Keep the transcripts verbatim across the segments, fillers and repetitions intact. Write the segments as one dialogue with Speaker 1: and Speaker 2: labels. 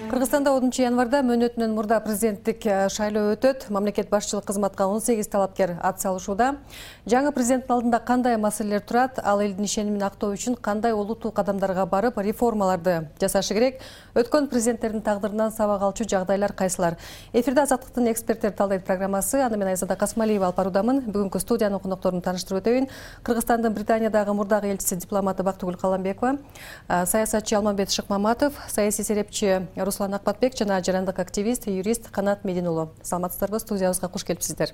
Speaker 1: Кыргызстанда онунчу январда мөөнөтүнөн мурда президенттик шайлоо өтөт. Мамлекет башчылык кызматка он сегиз талапкер ат салышууда. Жаңы президенттин алдында кандай маселелер турат, ал элдин ишенимин актоо үчүн кандай олуттуу кадамдарга барып реформаларды жасашы керек? Өткөн президенттердин тагдырынан сабак алчу жагдайлар кайсылар? Эфирде Азаттыктын эксперттер талдайт программасы. Аны мен Айзада Касмалиева алып баруудамын. Бүгүнкү студиянын конокторун тааныштырып өтөйүн. Кыргызстандын Британиядагы мурдагы элчиси дипломаты Бактыгүл Каламбекова, саясатчы Алмамбет Шыкмаматов, саясий серепчи Руслан Акбатбек жана жарандык активист, юрист Канат Медин уулу. Саламатсыздарбы, студиябызга куш келипсиздер.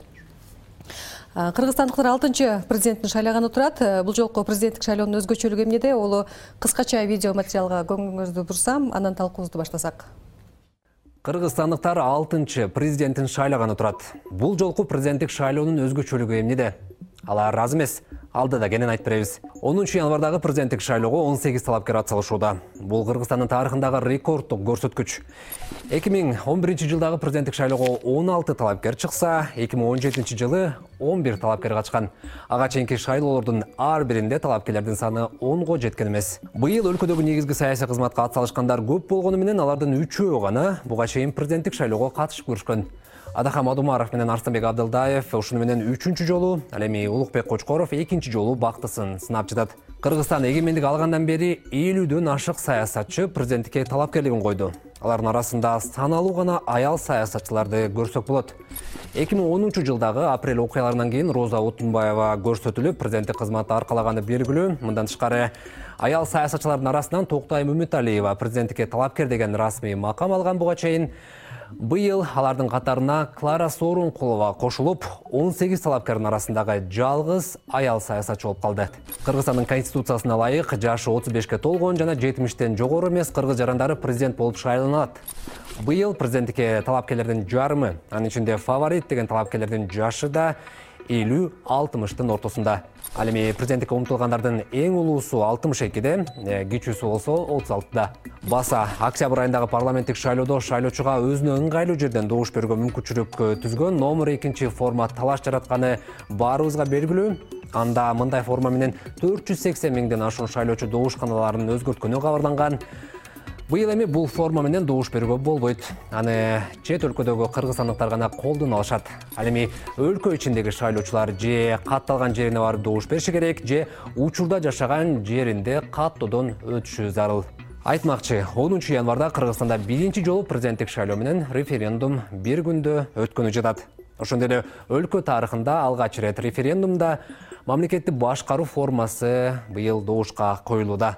Speaker 1: Кыргызстандыктар алтынчы президенттин шайлаганы турат. Бул жолку президенттик шайлоонун өзгөчөлүгү эмнеде? Олу кыскача видео материалга көңүлүңүздү бурсам, анан талкуубузду баштасак.
Speaker 2: Кыргызстандыктар алтынчы президенттин шайлаганы турат. Бул жолку президенттик шайлоонун өзгөчөлүгү эмнеде? Алар аз эмес. Алда да кенен айтып беребиз. онунчу январдагы президенттик шайлоого он сегиз талапкер ат салышууда. Бул Кыргызстандын тарыхындагы рекорддук көрсөткүч. эки миң он биринчи жылдагы президенттик шайлоого он алты талапкер чыкса, эки миң он жетинчи жылы он бир талапкер катышкан. Ага чейинки шайлоолордун ар биринде талапкерлердин саны онго жеткен эмес. Быйыл өлкөдөгү негизги саясий кызматка ат салышкандар көп болгону менен алардын үчөө гана буга чейин президенттик шайлоого катышып көрүшкөн. Адахам Адумаров менен Арстанбек Абдылдаев ушуну менен үчүнчү жолу, ал эми Улукбек Кочкоров экинчи жолу бактысын сынап жатат. Кыргызстан эгемендик алгандан бери элүүдөн ашык саясатчы президенттикке талапкерлигин койду. Алардын арасында саналуу гана аял саясатчыларды көрсөк болот. эки миң онунчу жылдагы апрель окуяларынан кийин Роза Отунбаева көрсөтүлүп, президенттик кызматты аркалаганы белгилүү. Мындан тышкары аял саясатчылардын арасынан Токтай Мөмөталиева президенттикке талапкер деген расмий макам алган. Буга чейин быйыл алардын катарына Клара Сооронкулова кошулуп, он сегиз талапкердин арасындагы жалгыз аял саясатчы болуп калды. Кыргызстандын конституциясына ылайык жашы отуз бешке толгон жана жетимиштен жогору эмес кыргыз жарандары президент болуп шайланат. Быйыл президенттикке талапкерлердин жарымы, анын ичинде фаворит деген талапкерлердин жашы да элүү алтымыштын ортосунда. Ал эми президенттикке умтулгандардын эң улуусу алтымыш экиде, кичүүсү болсо отуз алтыда. Баса октябрь айындагы парламенттик шайлоодо шайлоочуга өзүнө ыңгайлуу жерден добуш берүүгө мүмкүнчүлүк түзгөн номер экинчи формат талаш жаратканы баарыбызга белгилүү. Анда мындай форма менен төрт жүз сексен миңден ашуун шайлоочу добушканаларын өзгөрткөнү кабарланган. Быйыл эми бул форма менен добуш берүүгө болбойт. Аны чет өлкөдөгү кыргызстандыктар гана колдоно алышат. Ал эми өлкө ичиндеги шайлоочулар же катталган жерине барып добуш бериши керек, же учурда жашаган жеринде каттоодон өтүшү зарыл. Айтмакчы, онунчу январда Кыргызстанда биринчи жолу президенттик шайлоо менен референдум бир күндө өткөнү жатат. Ошондой эле өлкө тарыхында алгач ирет референдумда мамлекетти башкаруу формасы быйыл добушка коюлууда.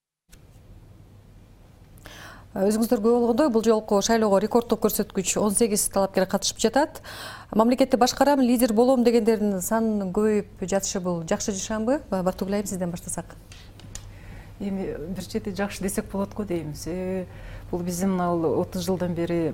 Speaker 1: Өзүңүздөр көрүп болгондой, бул жолку шайлоого рекорддук көрсөткүч он сегиз талапкер катышып жатат. Мамлекетти башкарам, лидер болом дегендердин санын көбөйүп жатышы бул жакшы жашанбы? Бактыгүл айым, сизден баштасак.
Speaker 3: Эми бир чети жакшы десек болот го деймиз. Бул биздин отуз жылдан бери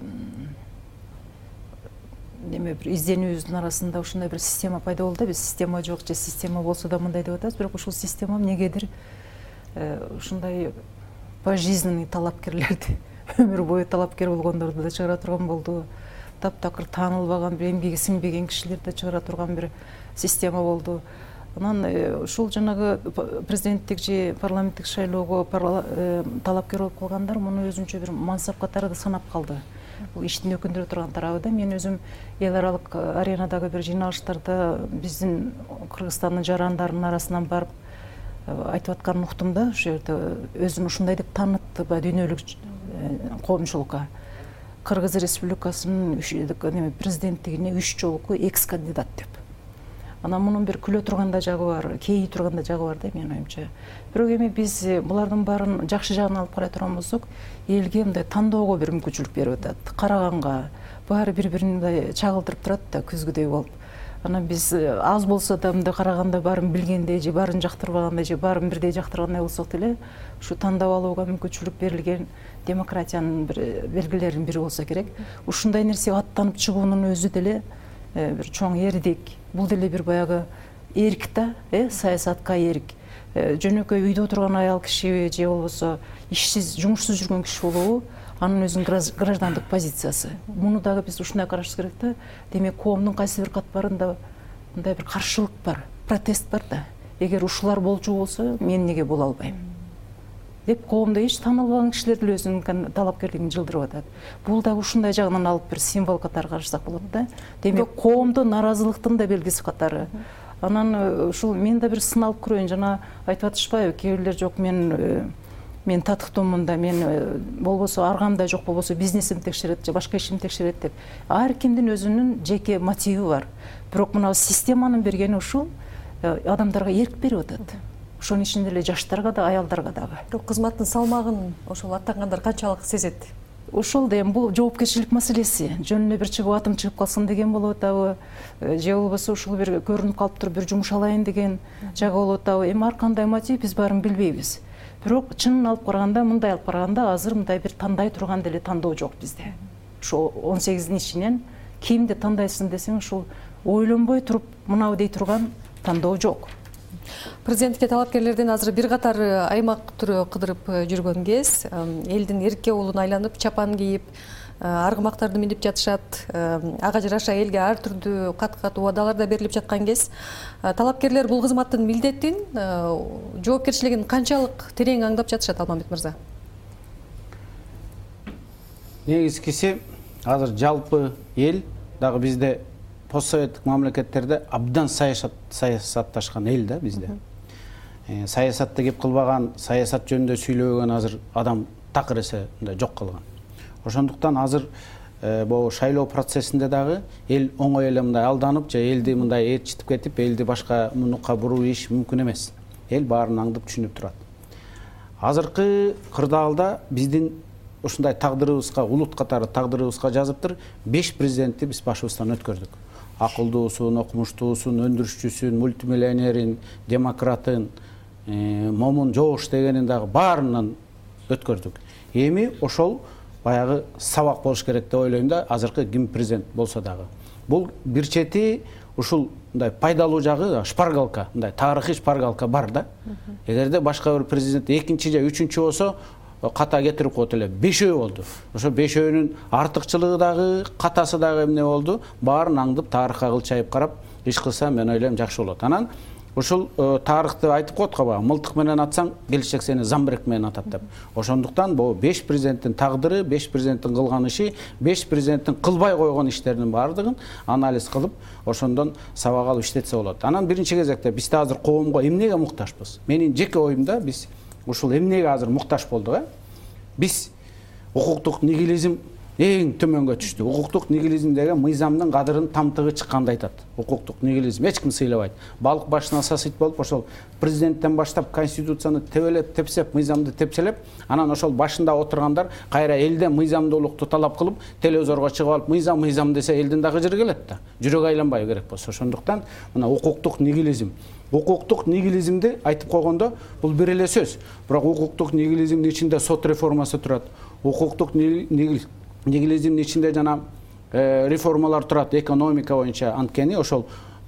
Speaker 3: эме бир изденүүбүздүн арасында ушундай бир система пайда болду. Биз система жок же система болсо да мындай деп атабыз, бирок ушул система эмнегедир ушундай пожизненный талапкерлерди, өмүр бою талапкер болгондорду да чыгара турган болду. Таптакыр таанылбаган, бир эмгеги сиңбеген кишилерди да чыгара турган бир система болду. Анан ушул жанагы президенттик же парламенттик шайлоого талапкер болуп калгандар муну өзүнчө бир мансап катары да санап калды. Бул иштин өкүндүрө турган тарабы да. Мен өзүм эл аралык аренадагы бир жыйналыштарда биздин Кыргызстандын жарандарынын арасынан барып айтып атканын уктум да, ошол жерде өзүн ушундай деп таанытты дүйнөлүк коомчулукка. Кыргыз Республикасынын президенттигине үч жолку экс кандидат деп. Анан мунун бир күлө турган да жагы бар, кейи турган да жагы бар да менин оюмча. Бирок эми биз булардын баарын жакшы жагын алып карай турган болсок, элге мындай тандоого бир мүмкүнчүлүк берип атат. Караганга баары бири-бирин мындай чагылдырып турат да көзгүдөй болуп. Анан биз аз болсо да мындай караганда баарын билгендей же баарын жактырбагандай же баарын бирдей жактыргандай болсок деле, ушу тандап алууга мүмкүнчүлүк берилген демократиянын бир белгилеринин бири болсо керек. Ушундай нерсеге аттанып чыгуунун өзү деле бир чоң эрдик. Бул деле бир баягы эрк да, саясатка эрк. Жөнөкөй үйдө отурган аял киши же болбосо ишсиз, жумушсуз жүргөн киши болобу, анын өзүнүн граждандык позициясы. Муну дагы биз ушундай карашыбыз керек да. Демек, коомдун кайсы бир катмарында мындай бир каршылык бар, протест бар да. Эгер ушулар болчу болсо, мен неге боло албайм? деп коомдо эч таанылбаган кишилер деле өзүнүн талапкерлигин жылдырып атат. Бул да ушундай жагынан алып бир символ катары карашсак болот да. Демек коомдо наразылыктын да белгиси катары. Анан ушул мен да бир сыналып көрөйүн, жана айтып атышпайбы, кээ бирлер жок мен мен татыктуумун да, мен болбосо аргамда жок болбосо бизнесим текшерет же башка ишим текшерет деп. Ар кимдин өзүнүн жеке мотиви бар. Бирок мына системанын бергени ушул адамдарга эрк берип атат. Ошонун ичинде эле жаштарга да, аялдарга дагы.
Speaker 1: Бирок кызматтын салмагын ошол аттангандар канчалык сезет?
Speaker 3: Ошол да эми бул жоопкерчилик маселеси. Жөнүнө бир чыгып атым чыгып калсын деген болуп атабы, же болбосо ушул бир көрүнүп калып туруп бир жумуш алайын деген жагы болуп атабы. Эми ар кандай мотив биз баарын билбейбиз. Бирок чынын алып караганда, мындай алып караганда азыр мындай бир тандай турган деле тандоо жок бизде. Ошо он сегиздин ичинен кимди тандайсың десең, ушул ойлонбой туруп мынау дей турган тандоо жок.
Speaker 1: Президентке талапкерлерден азыр бир катар аймак түрү кыдырып жүргөн кез, элдин эркке уулуна айланып чапан кийип, аргымактарды минип жатышат, ага жараша элге ар түрдүү кат-кат убадалар да берилип жаткан кез. Талапкерлер бул кызматтын милдетин, жоопкерчилигин канчалык терең аңдап жатышат, Алмамбет мырза?
Speaker 4: Негизгиси азыр жалпы эл дагы бизде постсоветтик мамлекеттерде абдан саясатташкан эл да бизде. Саясатты кеп кылбаган, саясат жөнүндө сүйлөбөгөн азыр адам такыр эсе жок калган. Ошондуктан азыр бул шайлоо процессинде дагы эл оңой эле мындай алданып же элди мындай ээрчитип кетип, элди башка мунукка буруу иш мүмкүн эмес. Эл баарын аңдып түшүнүп турат. Азыркы кырдаалда биздин ушундай тагдырыбызга, улут катары тагдырыбызга жазыптыр, беш президентти биз башыбыздан өткөрдүк. Акылдуусун, окумуштуусун, өндүрүшчүсүн, мультимиллионерин, демократын, момун жоош дегенин дагы баарынан өткөрдүк. Эми ошол баягы сабак болуш керек деп ойлойм да, азыркы ким президент болсо дагы. Бул бир чети ушул мындай пайдалуу жагы, шпаргалка, мындай тарыхый шпаргалка бар да. Эгерде башка бир президент экинчи же үчүнчү болсо, ката кетирип коет эле. Бешөө болду. Ошо бешөөнүн артыкчылыгы дагы, катасы дагы эмне болду? Баарын аңдып, тарыхка кылчайып карап, иш кылса мен ойлойм жакшы болот. Анан ушул тарыхты айтып коет го, мылтык менен атсаң, келечек сени замбирек менен атат деп. Ошондуктан бул беш президенттин тагдыры, беш президенттин кылган иши, беш президенттин кылбай койгон иштеринин баардыгын анализ кылып, ошондон сабак алып иштетсе болот. Анан биринчи кезекте биз да азыр коомго эмнеге муктажбыз? Менин жеке оюмда биз ушул эмнеге азыр муктаж болдук, э? Биз укуктук нигилизм эң төмөнгө түштү. Укуктук нигилизм деген мыйзамдын кадырын тамтыгы чыкканды айтат. Укуктук нигилизм эч ким сыйлабайт. Балык башына сасыйт болуп, ошол президенттен баштап конституцияны тебелеп, тепсеп, мыйзамды тепселеп, анан ошол башында отургандар кайра элден мыйзамдуулукту талап кылып, телевизорго чыгып алып, мыйзам мыйзам десе элдин дагы жыры келет да. Жүрөк айланбай керек болсо. Ошондуктан мына укуктук нигилизм Укуктук нигилизмди айтып койгондо бул бир эле сөз. Бирок укуктук нигилизмдин ичинде сот реформасы турат. Укуктук нигилизмдин ичинде жана реформалар турат экономика боюнча. Анткени ошол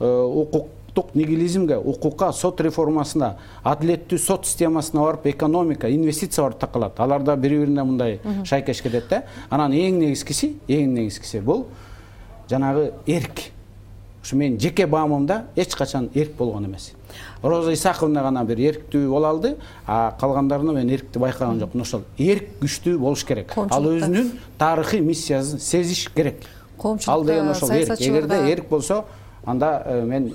Speaker 4: укуктук нигилизмге, укукка, сот реформасына, адилеттүү сот системасына барып экономика, инвестиция барып такалат. Алар да бири-бирине мындай шайкеш кетет да. Анан эң негизгиси, эң негизгиси бул жанагы эрк. Ушу менин жеке баамымда эч качан эрк болгон эмес. Роза Исаковна гана бир эрктүү боло алды, а калгандарына мен эркти байкаган жокмун. Ошол эрк күчтүү болуш керек. Ал өзүнүн тарыхый миссиясын сезиш керек. Ал деген ошол эрк. Эгерде эрк болсо, анда мен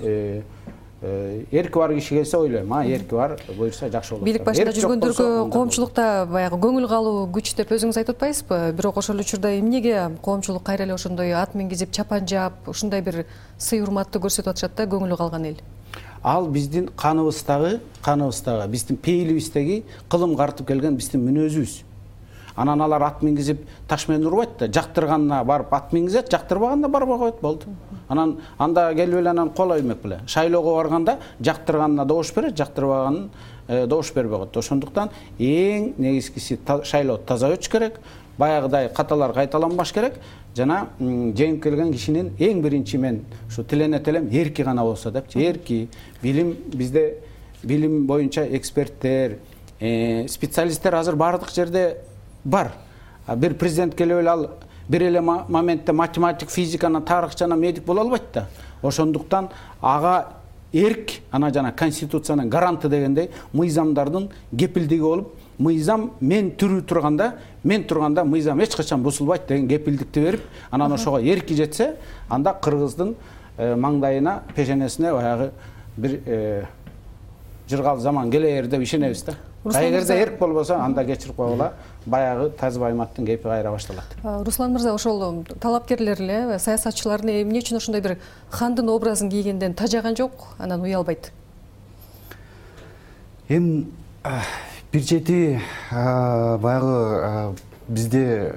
Speaker 4: эрки бар киши келсе ойлойм, а эрки бар буюрса жакшы болот.
Speaker 1: Бийлик башында жүргөндөргө коомчулукта баягы көңүл калуу күч деп өзүңүз айтып атпайсызбы? Бирок ошол учурда эмнеге коомчулук кайра эле ошондой ат мингизип, чапан жаап, ушундай бир сый урматты көрсөтүп атышат да, көңүлү калган эл?
Speaker 4: Ал биздин каныбыздагы, каныбыздагы, биздин пейилибиздеги кылым картып келген биздин мүнөзүбүз. Анан алар ат мингизип таш менен урбайт да, жактырганына барып ат мингизет, жактырбаганына барбай коет, болду. Анан анда келип эле анан кол оймек беле. Шайлоого барганда жактырганына добуш берет, жактырбаганын добуш бербей коет. Ошондуктан эң негизгиси шайлоо таза өтүш керек, баягыдай каталар кайталанбаш керек. Жана жеңип келген кишинин эң биринчи мен ушу тилене телем эрки гана болсо депчи. Эрки, билим, бизде билим боюнча эксперттер, специалисттер азыр бардык жерде бар. Бир президент келип эле ал бир эле моментте математик, физиканы, тарыхчаны, медик боло албайт да. Ошондуктан ага эрк, ана жана конституциянын гаранты дегендей мыйзамдардын кепилдиги болуп, мыйзам мен түрү турганда, мен турганда мыйзам эч качан бузулбайт деген кепилдикти берип, анан ошого эрки жетсе, анда кыргыздын маңдайына, пешенесине баягы бир жыргал заман келер деп ишенебиз да. Эгерде эрк болбосо, анда кечирип койгула, баягы тазы Байматтын кепи кайра башталат.
Speaker 1: Руслан мырза, ошол талапкерлер эле, саясатчылар эмне үчүн ошондой бир хандын образын кийгенден тажаган жок, анан уялбайт?
Speaker 5: Эми бир чети баягы бизде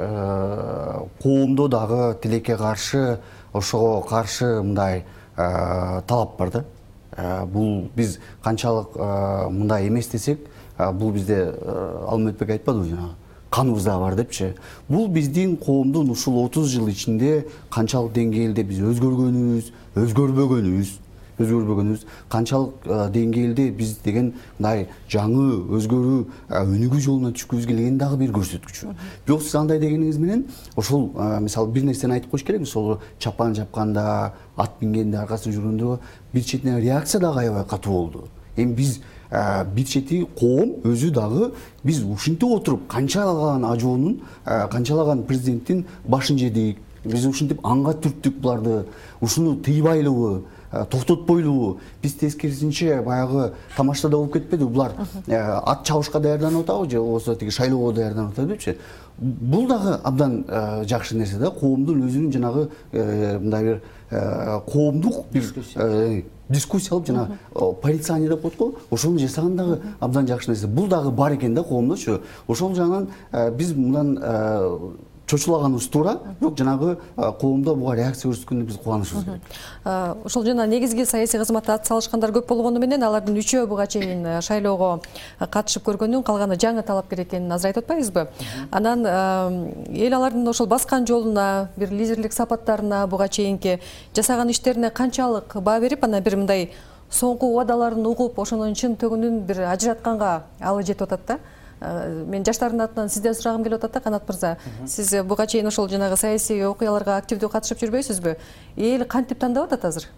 Speaker 5: коомдо дагы тилекке каршы, ошого каршы мындай талап бар да. Бул биз канчалык мындай эмес десек, бул бизде Алматбек айтпадыбы жана каныбызда бар депчи. Бул биздин коомдун ушул отуз жыл ичинде канчалык деңгээлде биз өзгөргөнүбүз, өзгөрбөгөнүбүз, өзгөрбөгөнүбүз, канчалык деңгээлде биз деген мындай жаңы өзгөрүү өнүгүү жолуна түшкүбүз келген дагы бир көрсөткүч. Бирок сиз андай дегениңиз менен ошол мисалы бир нерсени айтып коюш керек, ошол чапан жапканда, ат мингенде, аркасында жүргөндө бир четинен реакция дагы аябай катуу болду. Эми биз бир чети коом өзү дагы биз ушинтип отуруп канчалаган ажоонун, канчалаган президенттин башын жедик. Биз ушинтип анга түрттүк буларды, ушуну тыйбайлыбы, токтотпойлубу? Биз тескерисинче баягы тамашада болуп кетпеди, булар ат чабышка даярданып атабы же болбосо тиги шайлоого даярданып атабы депчи. Бул дагы абдан жакшы нерсе да, коомдун өзүнүн жанагы мындай бир коомдук бир дискуссия алып жана позиционер деп коет го, ошону жасаган дагы абдан жакшы нерсе. Бул дагы бар экен да коомдочу. Ошол жагынан биз мындан чочулаганыбыз туура, бирок жанагы коомдо буга реакция көрсөткөндө биз кубанышыбыз керек.
Speaker 1: Ошол жана негизги саясий кызматта ат салышкандар көп болгону менен алардын үчөө буга чейин шайлоого катышып көргөнүн, калганы жаңы талапкер экенин азыр айтып атпайбызбы? Анан эл алардын ошол баскан жолуна, бир лидерлик сапаттарына, буга чейинки жасаган иштерине канчалык баа берип, анан бир мындай соңку убадаларын угуп, ошонун чын төгүнүн бир ажыратканга алы жетип атат да. Мен жаштардын атынан сизден сурагым келип атат да, Канат мырза. Сиз буга чейин ошол жанагы саясий окуяларга активдүү катышып жүрбөйсүзбү? Эл кантип тандап атат азыр?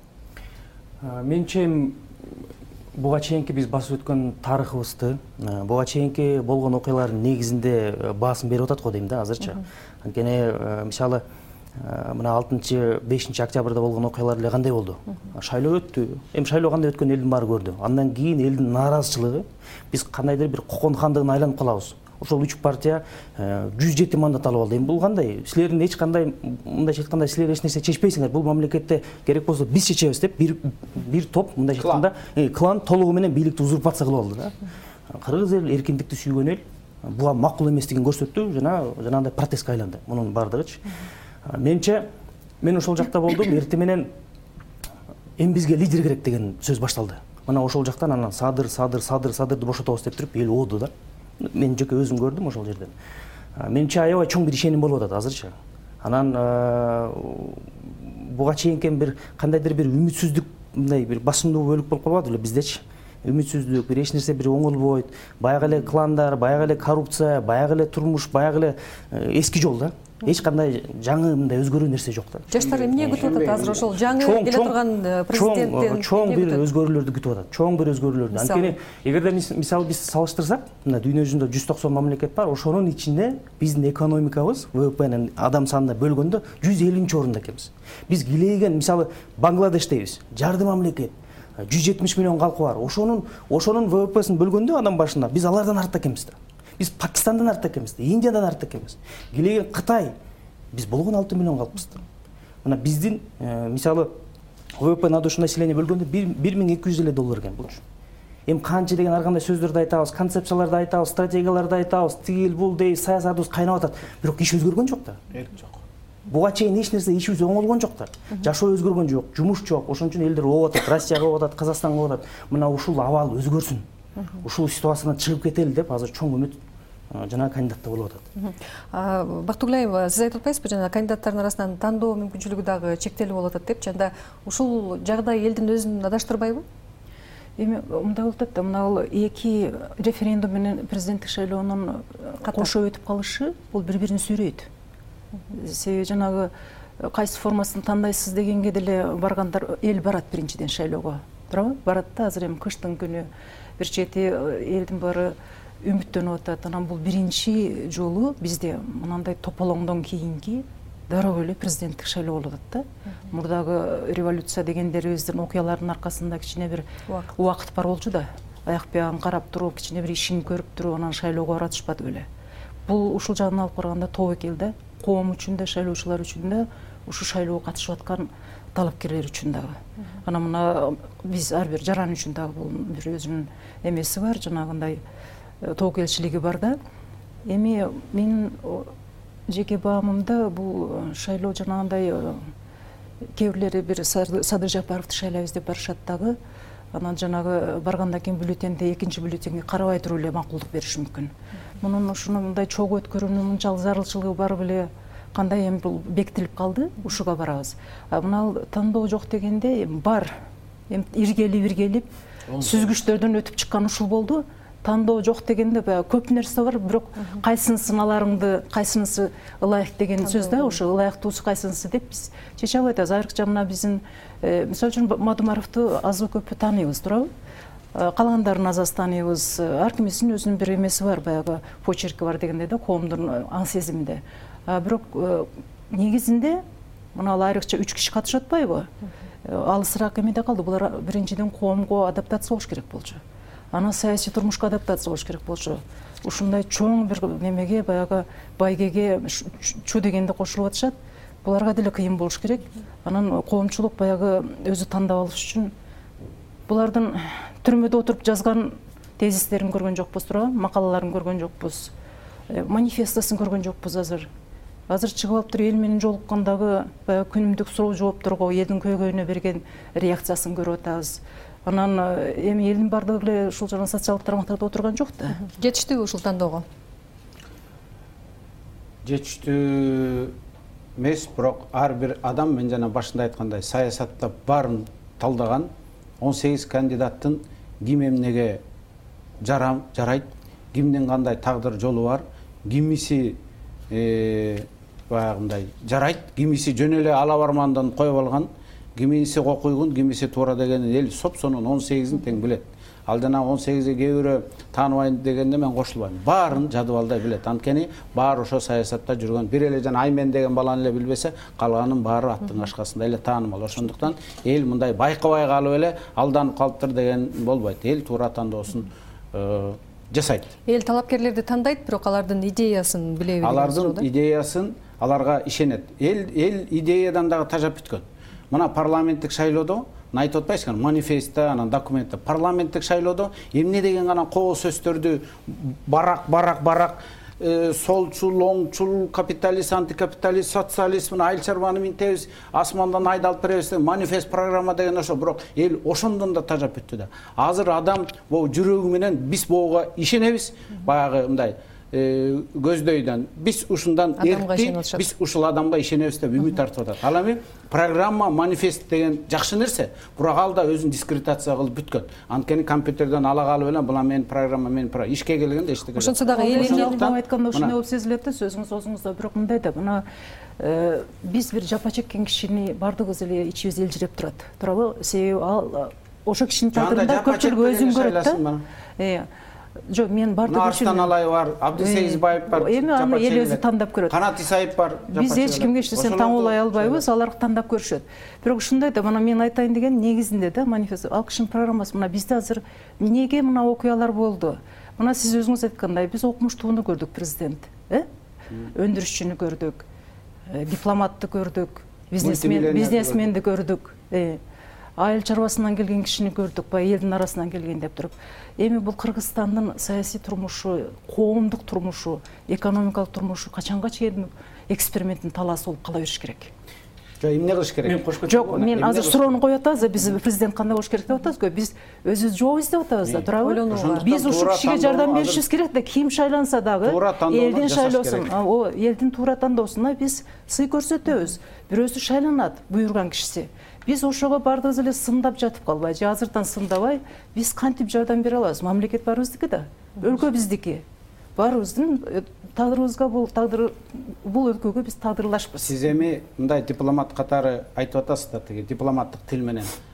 Speaker 6: Менче буга чейинки биз басып өткөн тарыхыбызды, буга чейинки болгон окуялардын негизинде баасын берип атат го дейм да азырча. Анткени мисалы мына алтынчы бешинчи октябрда болгон окуялар эле кандай болду? Шайлоо өттү. Эми шайлоо кандай өткөн элдин баары көрдү. Андан кийин элдин нааразычылыгы, биз кандайдыр бир кокон хандыгына айланып калабыз. Ошол үч партия жүз жети мандат алып алды. Эми бул кандай? Силердин эч кандай мындайча айтканда силер эч нерсе чечпейсиңер. Бул мамлекетте керек болсо биз чечебиз деп бир бир топ мындайча айтканда клан толугу менен бийликти узурпация кылып алды да. Кыргыз эл эркиндикти сүйгөн эл буга макул эместигин көрсөттү, жана жанагындай протестке айланды. Мунун баардыгычы. Менче мен ошол жакта болдум, эртең менен эми бизге лидер керек деген сөз башталды. Мына ошол жактан анан садыр, садыр, садыр, садырды бошотобуз деп туруп эл ооду да. Мен жеке өзүм көрдүм ошол жерден. Менче аябай чоң бир ишеним болуп атат азырча. Анан буга чейинки бир кандайдыр бир үмүтсүздүк, мындай бир басымдуу бөлүк болуп калбады эле биздечи. Үмүтсүздүк, бир эч нерсе бир оңолбойт. Баягы эле кландар, баягы эле коррупция, баягы эле турмуш, баягы эле эски жол да. Эч кандай жаңы мындай өзгөрүү нерсе жок да.
Speaker 1: Жаштар эмне күтүп атат азыр ошол жаңы келе турган президенттен?
Speaker 6: Чоң бир өзгөрүүлөрдү күтүп атат. Чоң бир өзгөрүүлөрдү. Анткени эгерде мисалы биз салыштырсак, мына дүйнө жүзүндө жүз токсон мамлекет бар, ошонун ичинде биздин экономикабыз вэ вэ пэни адам санына бөлгөндө жүз элүүнчү орунда экенбиз. Биз килейген мисалы Бангладеш дейбиз, жарты мамлекет, жүз жетимиш миллион калкы бар. Ошонун ошонун вэ вэ пэсин бөлгөндө адам башына биз алардан артта экенбиз да. Биз Пакистандан артта экенбиз, Индиядан артта экенбиз. Килеген Кытай, биз болгон алты миллион калыппыз. Мына биздин мисалы вэ вэ пэ на душу населения бөлгөндө бир миң эки жүз эле доллар экен булчу. Эми канча деген ар кандай сөздөрдү айтабыз, концепцияларды айтабыз, стратегияларды айтабыз, тигил бул дей, саясатыбыз кайнап атат. Бирок иш өзгөргөн жок да.
Speaker 4: Жок.
Speaker 6: Буга чейин эч нерсе ишибиз оңолгон жок да. Жашоо өзгөргөн жок, жумуш жок. Ошон үчүн элдер ооп атат, Россияга ооп атат, Казакстанга ооп атат. Мына ушул абал өзгөрсүн. Ушул ситуациядан чыгып кетели деп азыр чоң үмүт жана кандидатта болуп атат.
Speaker 1: Бактыгулаева, сиз айтып атпайсызбы, жана кандидаттардын арасынан тандоо мүмкүнчүлүгү дагы чектелип болуп атат деп, жанда ушул жагдай элдин өзүн адаштырбайбы?
Speaker 3: Эми мындай болуп атат да, мына эки референдум менен президенттик шайлоонун кошо өтүп калышы бул бири-бирин сүйрөйт. Себеби жанагы кайсы формасын тандайсыз дегенге деле баргандар эл барат биринчиден шайлоого. Туурабы? Барат да, азыр эми кыштын күнү бир чети элдин баары үмүттөнүп атат. Анан бул биринчи жолу бизде мынандай тополоңдон кийинки дароо эле президенттик шайлоо болуп атат да. Мурдагы революция дегендерибиздин окуяларынын аркасында кичине бир убакыт бар болчу да. Аяк биягын карап туруп, кичине бир ишин көрүп туруп, анан шайлоого баратышпады беле. Бул ушул жагынан алып караганда тобокел да, коом үчүн да, шайлоочулар үчүн да, ушу шайлоого катышып аткан талапкерлер үчүн дагы. Анан мына биз ар бир жаран үчүн дагы бул бир өзүнүн эмеси бар, жанагындай тобокелчилиги бар да. Эми мен жеке баамымда бул шайлоо жанагындай кээ бирлери бир Садыр Жапаровду шайлайбыз деп барышат дагы. Анан жанагы баргандан кийин бюллетенде экинчи бюллетенге карабай туруп эле макулдук бериши мүмкүн. Мунун ушуну мындай чогуу өткөрүүнүн мынчалык зарылчылыгы бар беле, кандай эми бул бекитилип калды, ушуга барабыз. А мына тандоо жок дегенде бар. Эми иргелип иргелип сүзгүчтөрдөн өтүп чыккан ушул болду. Тандоо жок дегенде баягы көп нерсе бар, бирок кайсынысы аларыңды, кайсынысы ылайык деген сөз да, ошо ылайыктуусу кайсынысы деп биз чече албай атабыз. Айрыкча мына биздин мисалы үчүн Мадумаровду азбы көппү тааныйбыз, туурабы? Калгандарын аз аз тааныйбыз. Ар кимисинин өзүнүн бир эмеси бар, баягы почерки бар дегенде да, коомдун аң сезиминде. Бирок негизинде мына айрыкча үч киши катышып атпайбы? Алысыраак эмеде калды. Булар биринчиден коомго адаптация болуш керек болчу. Анан саясий турмушка адаптация болуш керек болчу. Ушундай чоң бир немеге, баягы байгеге чу дегенде кошулуп атышат. Буларга деле кыйын болуш керек. Анан коомчулук баягы өзү тандап алыш үчүн булардын түрмөдө отуруп жазган тезистерин көргөн жокпуз, туурабы? Макалаларын көргөн жокпуз. Манифестосун көргөн жокпуз азыр. Азыр чыгып алып туруп эл менен жолуккандагы баягы күнүмдүк суроо жоопторго элдин көйгөйүнө берген реакциясын көрүп атабыз. Анан эми элдин бардыгы эле ушул жана социалдык тармактарда отурган жок да.
Speaker 1: Жетиштүүбү ушул тандоого?
Speaker 4: Жетиштүү эмес, бирок ар бир адам, мен жана башында айткандай, саясатта баарын талдаган он сегиз кандидаттын ким эмнеге жарам жарайт, кимдин кандай тагдыр жолу бар, кимиси баягындай жарайт, кимиси жөн эле ала бармандан коюп алган, кимиси кокуйгун, кимиси туура дегенин эл сопсонун он сегизин тең билет. Ал жана он сегизге кээ бирөө тааныбайм дегенде мен кошулбайм. Баарын жадыбалдай билет. Анткени баары ошо саясатта жүргөн. Бир эле жана Аймен деген баланы эле билбесе, калганын баары аттын ашкасында эле таанымал. Ошондуктан эл мындай байкабай калып эле алданып калыптыр деген болбойт. Эл туура тандоосун жасайт.
Speaker 1: Эл талапкерлерди тандайт, бирок алардын идеясын биле берет.
Speaker 4: Алардын идеясын аларга ишенет. Эл эл идеядан дагы тажап бүткөн. Мына парламенттик шайлоодо айтып атпайсызбы, манифестте, анан документте, парламенттик шайлоодо эмне деген гана коо сөздөрдү барак барак барак солчул, оңчул, капиталист, антикапиталист, социалист, мына айыл чарбаны минтебиз, асмандан айдалып беребиз, манифест программа деген ошо, бирок эл ошондон да тажап бүттү да. Азыр адам бул жүрөгү менен биз буга ишенебиз, баягы мындай көздөйдөн биз ушундан эркти, биз ушул адамга ишенебиз деп үмүт артып атат. Ал эми программа, манифест деген жакшы нерсе, бирок ал да өзүн дискредитация кылып бүткөн. Анткени компьютерден ала калып эле була менин программа, менин программа ишке келгенде эчтеке.
Speaker 1: Ошонсо дагы эл
Speaker 3: айтканда ушундай болуп сезилет да, сөзүңүз өзүңүздө. Бирок мындай да, мына биз бир жапа чеккен кишини бардыгыбыз эле ичибиз элжиреп турат. Туурабы? Себеби ал ошо кишинин тагдырында көпчүлүк өзүн көрөт да. Жок, мен бардыгы
Speaker 4: үчүн Арстан Алай бар, Абдысегизбаев бар.
Speaker 3: Эми аны эл өзү тандап көрөт.
Speaker 4: Канат Исаев бар.
Speaker 3: Биз эч кимге иштесен таңуулай албайбыз, алар тандап көрүшөт. Бирок ушундай да, мына мен айтайын деген негизинде да, манифест, ал кишинин программасы, мына бизде азыр эмнеге мына окуялар болду? Мына сиз өзүңүз айткандай, биз окумуштууну көрдүк, президент, э? Өндүрүшчүнү көрдүк, дипломатты көрдүк, бизнесмен, бизнесменди көрдүк, э? Айыл чарбасынан келген кишини көрдүк, баягы элдин арасынан келген деп туруп. Эми бул Кыргызстандын саясий турмушу, коомдук турмушу, экономикалык турмушу качанга чейин эксперименттин талаасы болуп кала бериш керек?
Speaker 4: Жок, эмне кылыш керек?
Speaker 3: Жок, мен азыр суроону коюп атабыз, биз президент кандай болуш керек деп атабызбы? Биз өзүбүз жооп издеп атабыз да, туурабы? Биз ушул кишиге жардам беришибиз керек да, ким шайланса дагы элдин шайлоосун, элдин туура тандоосуна биз сый көрсөтөбүз. Бирөөсү шайланат, буйруган кишиси. Биз ошого бардыгыбыз эле сындап жатып калбай, же азырдан сындабай, биз кантип жардам бере алабыз? Мамлекет баарыбыздыкы да, өлкө биздики. Баарыбыздын тагдырыбызга бул тагдыр бул өлкөгө биз тагдырлашпыз.
Speaker 4: Сиз эми мындай дипломат катары айтып атасыз да, тиги дипломаттык тил менен.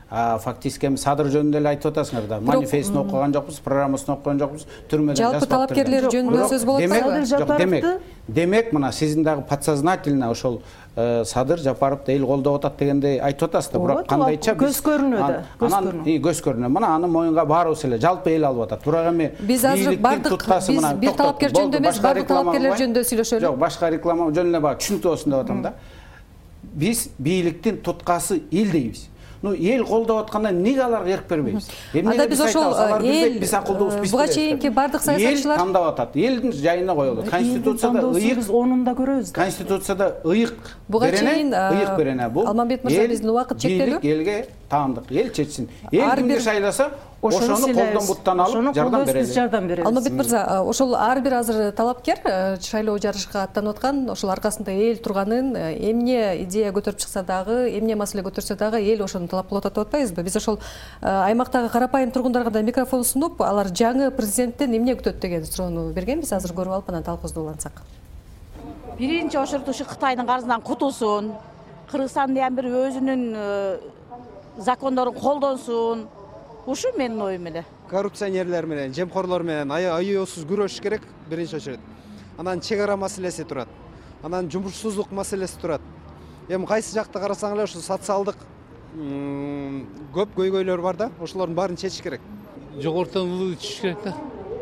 Speaker 4: фактически эми садыр жөнүндө эле айтып атасыңар да. Манифестин окуган жокпуз, программасын окуган жокпуз, түрмөдөн
Speaker 1: жалпы талапкерлер жөнүндө сөз болот
Speaker 4: атпайбы? Демек, демек мына сиздин дагы подсознательно ошол Садыр Жапаровду эл колдоп атат дегенди айтып атасыз да, бирок кандайча
Speaker 3: көз көрүнөдө, көз көрүнөдө.
Speaker 4: Көз көрүнөдө. Мына аны моюнга баарыбыз эле жалпы эл алып атат. Бирок эми
Speaker 1: биз азыр бардык, биз бир талапкер жөнүндө эмес, бардык талапкерлер жөнүндө сүйлөшөлү.
Speaker 4: Жок, башка реклама жөнүндө эле бак түшүнүктүү болсун деп атам да. Биз бийликтин туткасы эл дейбиз. Ну, эл колдоп атканда эмнеге аларга эрк бербейбиз?
Speaker 1: Анда биз ошол эл
Speaker 4: биз акылдуубуз биз.
Speaker 1: Буга чейинки бардык саясатчылар
Speaker 4: эл тандап атат. Элдин жайына коелот. Конституцияда ыйык,
Speaker 3: биз онунда көрөбүз.
Speaker 4: Конституцияда ыйык.
Speaker 1: Буга чейин
Speaker 4: ыйык берене бул.
Speaker 1: Алмамбет мырза, биздин убакыт чектелүү.
Speaker 4: Элге таандык, эл чечсин. Эл кимди шайласа, ошону колдон буттан алып жардам берели.
Speaker 3: жардам беребиз.
Speaker 1: Алмамбет мырза, ошол ар бир азыр талапкер шайлоо жарышка аттанып аткан, ошол аркасында эл турганын, эмне идея көтөрүп чыкса дагы, эмне маселе көтөрсө дагы эл ошону талап кылып атат деп атпайбызбы? Биз ошол аймактагы карапайым тургундарга да микрофон сунуп, алар жаңы президенттен эмне күтөт деген суроону бергенбиз. Азыр көрүп алып анан талкуубузду улантсак.
Speaker 7: Биринчи ошурту ушу Кытайдын карызынан кутулсун. Кыргызстан деген бир өзүнүн закондорун колдонсун. Ушу менин оюм эле.
Speaker 8: Коррупционерлер менен, жемкорлор менен аяосуз күрөшүш керек биринчи очередь. Анан чек ара маселеси турат. Анан жумушсуздук маселеси турат. Эми кайсы жакта карасаң эле ушу социалдык көп көйгөйлөр бар да, ошолордун баарын чечиш керек.
Speaker 9: Жогорутан ылуу түшүш керек да.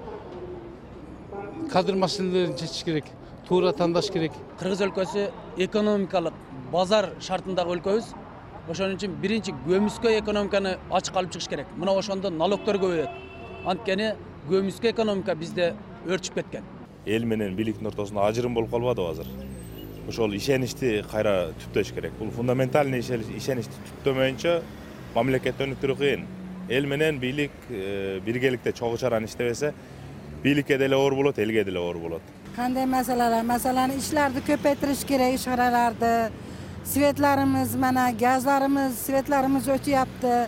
Speaker 9: Кадр маселелерин чечиш керек. Туура тандаш керек.
Speaker 10: Кыргыз өлкөсү экономикалык базар шартындагы өлкөбүз. Ошон үчүн биринчи көмүскө экономиканы ачык алып чыгыш керек. Мына ошондо налогтор көбөйөт. Анткени көмүскө экономика бизде өрчүп кеткен.
Speaker 11: Эл менен бийликтин ортосунда ажырым болуп калбадыбы азыр? Ошол ишеничти кайра түптөш керек. Бул фундаментальный ишеничти түптөмөйүнчө мамлекет өнүктүрүү кыйын. Эл менен бийлик биргеликте чогуу чараны иштебесе, бийликке деле оор болот, элге деле оор болот.
Speaker 12: Кандай маселелер? Masalan, işlerdi köpeytiriş gerek, işgaralardı. Svetlarımız, mana gazlarımız, svetlarımız ötü yaptı.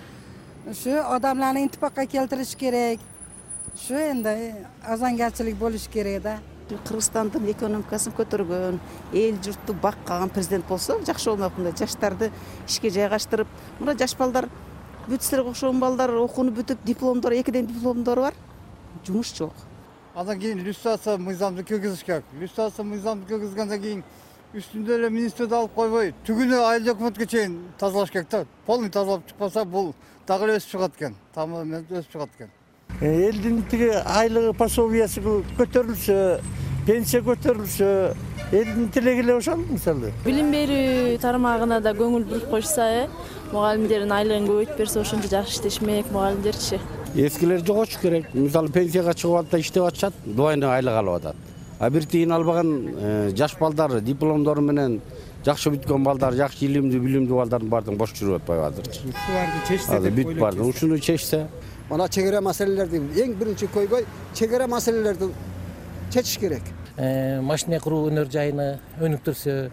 Speaker 12: Şu adamlarını intipakka keltiriş gerek. Şu endi azangarchilik bo'lish kerak da.
Speaker 7: Кыргызстандын экономикасын көтөргөн, эл журтту баккан президент болсо жакшы болмокмун. Жаштарды ишке жайгаштырып, мына жаш балдар бүтсөлөргө окшогон балдар окууну бүтүп, дипломдор, экиден дипломдору бар. Жумуш жок.
Speaker 13: Андан кийин иллюстрация мыйзамды киргизиш керек. Иллюстрация мыйзамды киргизгендан кийин үстүндө эле министрди алып койбой, түгүнү айыл өкмөткө чейин тазалаш керек да. Полный тазалап чыкпаса, бул дагы эле өсүп чыгат экен. Тамам өсүп чыгат экен.
Speaker 14: Элдин тиги айлыгы пособиясы көтөрүлсө, пенсия көтөрүлсө, элдин тилеги эле ошол мисалы.
Speaker 15: Билим берүү тармагына да көңүл буруп койсо, мугалимдердин айлыгын көбөйтүп берсе, ошончо жакшы иштешмек мугалимдерчи.
Speaker 16: Эскилер жоготуш керек. Мисалы пенсияга чыгып атат, иштеп атышат, двойной айлык алып атат. А бир тиын албаган жаш балдар, дипломдору менен жакшы бүткөн балдар, жакшы илимдүү, билимдүү балдардын баардыгы бош жүрүп атпайбы азырчы.
Speaker 13: Ушуларды чечсе деп
Speaker 16: бүт барды. Ушуну чечсе.
Speaker 17: Мына чегара маселелерди эң биринчи койбой, чегара маселелерди чечиш керек.
Speaker 18: Машина куруу өнөр жайыны өнүктүрсө,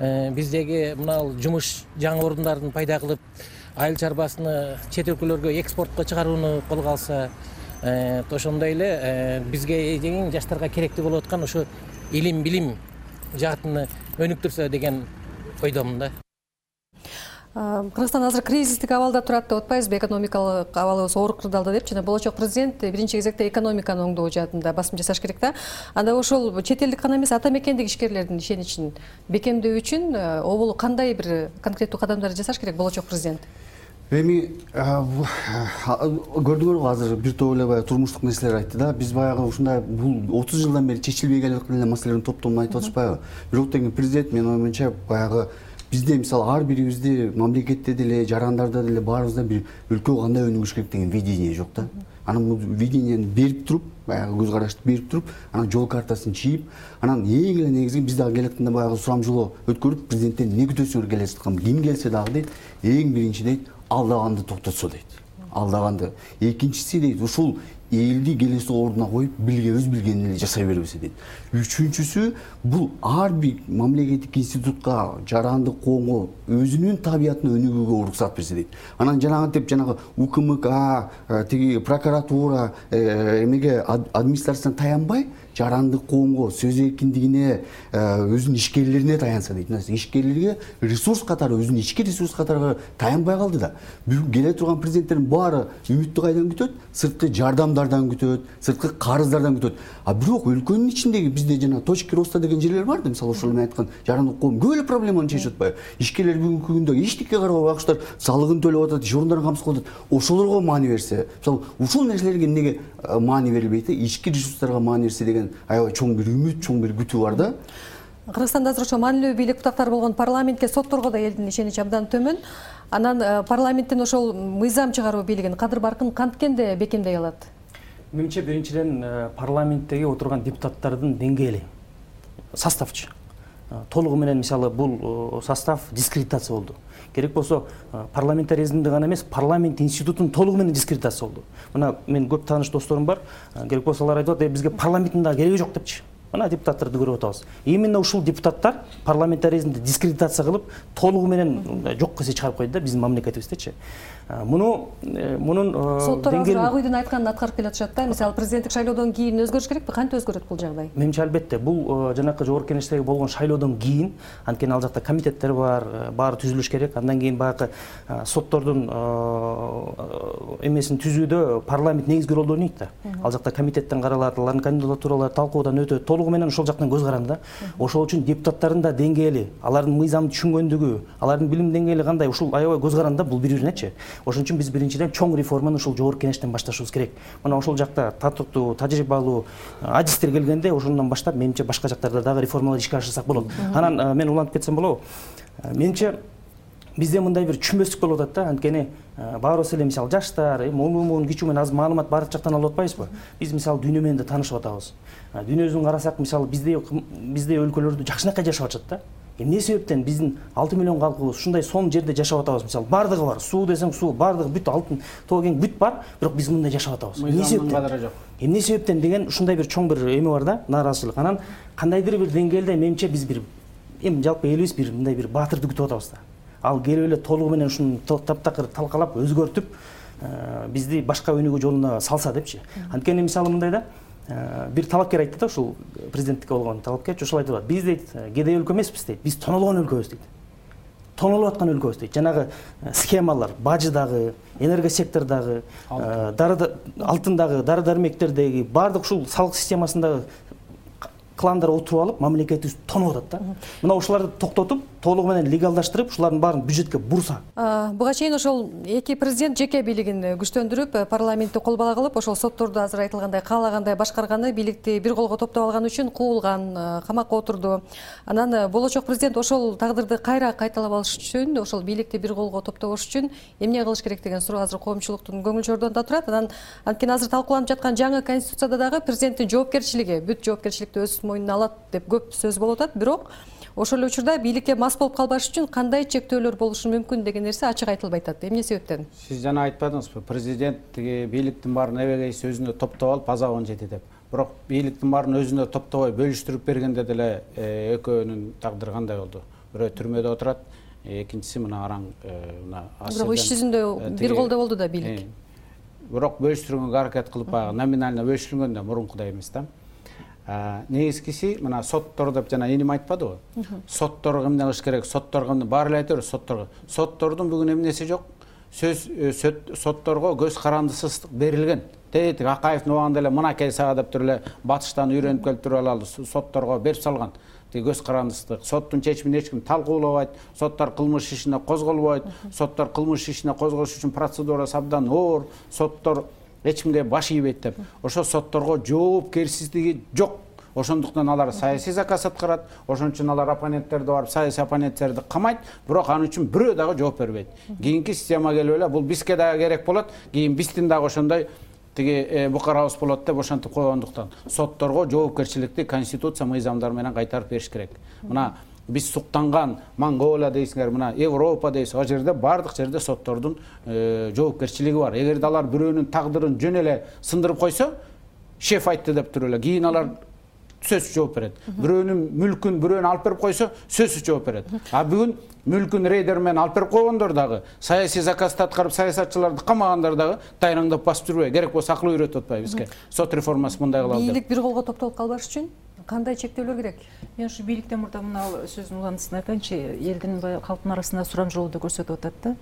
Speaker 18: биздеги мына жумуш жаңы орундарын пайда кылып, айыл чарбасыны чет өлкөлөргө экспортко чыгарууну колго алса, ошондой эле бизге эң жаштарга керектүү болуп аткан ушу илим, билим жаатыны өнүктүрсө деген ойдомун да.
Speaker 1: Кыргызстан азыр кризистик абалда турат деп атпайбызбы? Экономикалык абалыбыз оор кырдаалда деп жана болочок президент биринчи кезекте экономиканы оңдоо жаатында басым жасаш керек да. Анда ошол чет элдик гана эмес, ата мекендик ишкерлердин ишеничин бекемдөө үчүн обол кандай бир конкреттүү кадамдар жасаш керек болочок президент?
Speaker 5: Эми көрдүңөрбү, азыр бир топ эле баягы турмуштук нерселер айтты да. Биз баягы ушундай бул отуз жылдан бери чечилбей келе аткан эле маселелердин топтомун айтып атышпайбы? Бирок деген президент менин оюмча баягы бизде мисалы ар бирибизде мамлекетте деле, жарандарда деле баарыбызда бир өлкө кандай өнүгүш керек деген видение жок да. Анан бул виденияны берип туруп, баягы көз карашты берип туруп, анан жол картасын чийип, анан эң эле негизги биз дагы келатканда баягы сурамжылоо өткөрүп, президенттен эмне күтөсүңөр келе жаткан, ким келсе дагы дейт, эң биринчи дейт, алдаганды токтотсо дейт. Алдаганды. Экинчиси дейт, ушул элди келесі ордуна коюп, билге өз билгенин эле жасай бербесе дейт. Үчүнчүсү, бул ар бир мамлекеттик институтка, жарандык коомго өзүнүн табиятына өнүгүүгө уруксат берсе дейт. Анан жанагынтип жанагы УКМК, тиги прокуратура, эмеге администрациядан таянбай, жарандык коомго сөз эркиндигине, өзүнүн ишкерлерине таянса дейт. Ишкерлерге ресурс катары, өзүнүн ички ресурс катары таянбай калды да. Бүгүн келе турган президенттердин баары үмүттү кайдан күтөт? Сырткы жардамдардан күтөт, сырткы карыздардан күтөт. А бирок өлкөнүн ичиндеги бизде жана точки роста деген жерлер бар да, мисалы ошол мен айткан жарандык коом көп эле проблеманы чечип атпайбы? Ишкерлер бүгүнкү күндө эчтеке карабай акчалар салыгын төлөп атат, иш орундарын камсыз кылып атат. Ошолорго маани берсе, мисалы ушул нерселерге эмнеге маани берилбейт? Ички ресурстарга маани берсе деген аябай чоң бир үмүт, чоң бир күтүү бар да.
Speaker 1: Кыргызстанда азыр ошо маанилүү бийлик бутактары болгон парламентке, сотторго да элдин ишеничи абдан төмөн. Анан парламенттин ошол мыйзам чыгаруу бийлигин кадыр баркын канткенде бекемдей алат?
Speaker 6: Менимче биринчиден парламенттеги отурган депутаттардын деңгээли, составчы. Толугу менен мисалы бул состав дискредитация болду. Керек болсо парламентаризмди гана эмес, парламент институтун толугу менен дискредитация болду. Мына мен көп тааныш досторум бар. Керек болсо алар айтып атат, бизге парламенттин да кереги жок депчи. Мына депутаттарды көрүп атабыз. Именно ушул депутаттар парламентаризмди дискредитация кылып, толугу менен жок кесе чыгарып койду да биздин мамлекетибиздечи. Муну мунун
Speaker 1: соттор азыр Ак үйдүн айтканын аткарып келатышат да. Мисалы президенттик шайлоодон кийин өзгөрүш керекпи? Кантип өзгөрөт бул жагдай?
Speaker 6: Менимче албетте бул жанакы жогорку кеңештеги болгон шайлоодон кийин, анткени ал жакта комитеттер бар, баары түзүлүш керек. Андан кийин баягы соттордун эмесин түзүүдө парламент негизги ролду ойнойт да. Ал жакта комитеттен каралат, алардын кандидатуралары талкуудан өтөт. Толугу менен ошол жактан көз каранды да. Ошол үчүн депутаттардын да деңгээли, алардын мыйзамды түшүнгөндүгү, алардын билим деңгээли кандай, ушул аябай көз каранды да, бул бири-биринечи. Ошон үчүн биз биринчиден чоң реформаны ушул жогорку кеңештен башташыбыз керек. Мына ошол жакта татыктуу, тажрыйбалуу адистер келгенде ошондон баштап, менимче башка жактарда дагы реформалар ишке ашырсак болот. Анан мен уланып кетсем болобу? Менимче бизде мындай бир түшүнбөстүк болуп атат да, анткени баарыбыз эле мисалы жаштар, муун кичүү менен аз маалымат баардык жактан алып атпайбызбы? Биз мисалы дүйнө менен да таанышып атабыз. Дүйнөбүздүн карасак, мисалы бизде бизде өлкөлөрдө жакшынакай жашап атышат да. Эмне себептен биздин алты миллион калкыбыз ушундай сонун жерде жашап атабыз? Мисалы бардыгы бар, суу десең суу, бардыгы бүт алтын, тоо кең бүт бар, бирок биз мындай жашап атабыз. Эмне себептен? Эмне себептен деген ушундай бир чоң бир эме бар да, нааразычылык. Анан кандайдыр бир деңгээлде менимче биз бир эми жалпы элибиз бир мындай бир баатырды күтүп атабыз да. Ал келип эле толугу менен ушуну таптакыр талкалап, өзгөртүп, бизди башка өнүгүү жолуна салса депчи. Анткени мисалы мындай да, бир талапкер айтты да, ушул президенттикке болгон талапкер, ошол айтып атат. Биз дейт, кедей өлкө эмеспиз дейт. Биз тонолгон өлкөбүз дейт. Тонолуп аткан өлкөбүз дейт. Жанагы схемалар, бажыдагы, энергосектордагы, алтындагы, дары-дармектердеги баардык ушул салык системасындагы кландар отуруп алып, мамлекетибиз тонуп атат да. Мына ушуларды токтотуп, толугу менен легалдаштырып, ушулардын баарын бюджетке бурса.
Speaker 1: Буга чейин ошол эки президент жеке бийлигин күчтөндүрүп, парламентти кол бала кылып, ошол сотторду азыр айтылгандай каалагандай башкарганы, бийликти бир колго топтоп алган үчүн куулган, камакка отурду. Анан болочок президент ошол тагдырды кайра кайталап алыш үчүн, ошол бийликти бир колго топтош үчүн эмне кылыш керек деген суроо азыр коомчулуктун көңүл чордонунда турат. Анан анткени азыр талкууланып жаткан жаңы конституцияда дагы президенттин жоопкерчилиги, бүт жоопкерчиликти өз мойнуна алат деп көп сөз болуп атат. Бирок ошол эле учурда бийликке мас болуп калбаш үчүн кандай чектөөлөр болушу мүмкүн деген нерсе ачык айтылбай атат. Эмне себептен?
Speaker 4: Сиз жана айтпадыңызбы, президент бийликтин баарын эбегейси өзүнө топтоп алып азабын жети деп. Бирок бийликтин баарын өзүнө топтобой бөлүштүрүп бергенде деле экөөнүн тагдыры кандай болду? Бирөө түрмөдө отурат, экинчиси мына араң мына
Speaker 1: Бирок иш жүзүндө бир колдо болду да бийлик.
Speaker 4: Бирок бөлүштүргөнгө аракет кылып баягы номинально бөлүштүргөндө мурункудай эмес да. Негизгиси мына соттор деп жана эним айтпадыбы? Сотторго эмне кылыш керек? Сотторго баары эле айтабыз, сотторго. Соттордун бүгүн эмнеси жок? Сөз сотторго көз карандысыздык берилген. Тетик Акаевдин убагында эле мынакей сага деп туруп эле батыштан үйрөнүп келип туруп алды, сотторго берип салган. Тиги көз карандысыздык. Соттун чечимин эч ким талкуулабайт, соттор кылмыш ишине козголбойт, соттор кылмыш ишине козголуш үчүн процедурасы абдан оор, соттор эч кимге баш ийбейт деп. Ошо сотторго жоопкерсиздиги жок. Ошондуктан алар саясий заказ аткарат, ошон үчүн алар оппоненттерди барып саясий оппоненттерди камайт, бирок анын үчүн бирөө дагы жооп бербейт. Кийинки система келип эле бул бизге дагы керек болот, кийин биздин дагы ошондой тиги букарабыз болот деп ошентип койгондуктан сотторго жоопкерчиликти конституция мыйзамдары менен кайтарып бериш керек. Мына биз суктанган Монголия дейсиңер, мына Европа дейсиз, ал жерде бардык жерде соттордун жоопкерчилиги бар. Эгерде алар бирөөнүн тагдырын жөн эле сындырып койсо, шеф айтты деп туруп эле, кийин алар сөзсүз жооп берет. Бирөөнүн мүлкүн бирөөнү алып берип койсо сөзсүз жооп берет. А бүгүн мүлкүн рейдер менен алып берип койгондор дагы, саясий заказды аткарып саясатчыларды камагандар дагы тайраңдап басып жүрбөй. Керек болсо акыл үйрөтүп атпайбы бизге. Сот реформасы мындай кылалы деп.
Speaker 1: Бийлик бир колго топтолуп калбаш үчүн кандай чектөөлөр керек?
Speaker 3: Мен ушу бийликтен мурда мына сөздүн уландысын айтайынчы, элдин калктын арасында сурамжылоодо көрсөтүп атат да.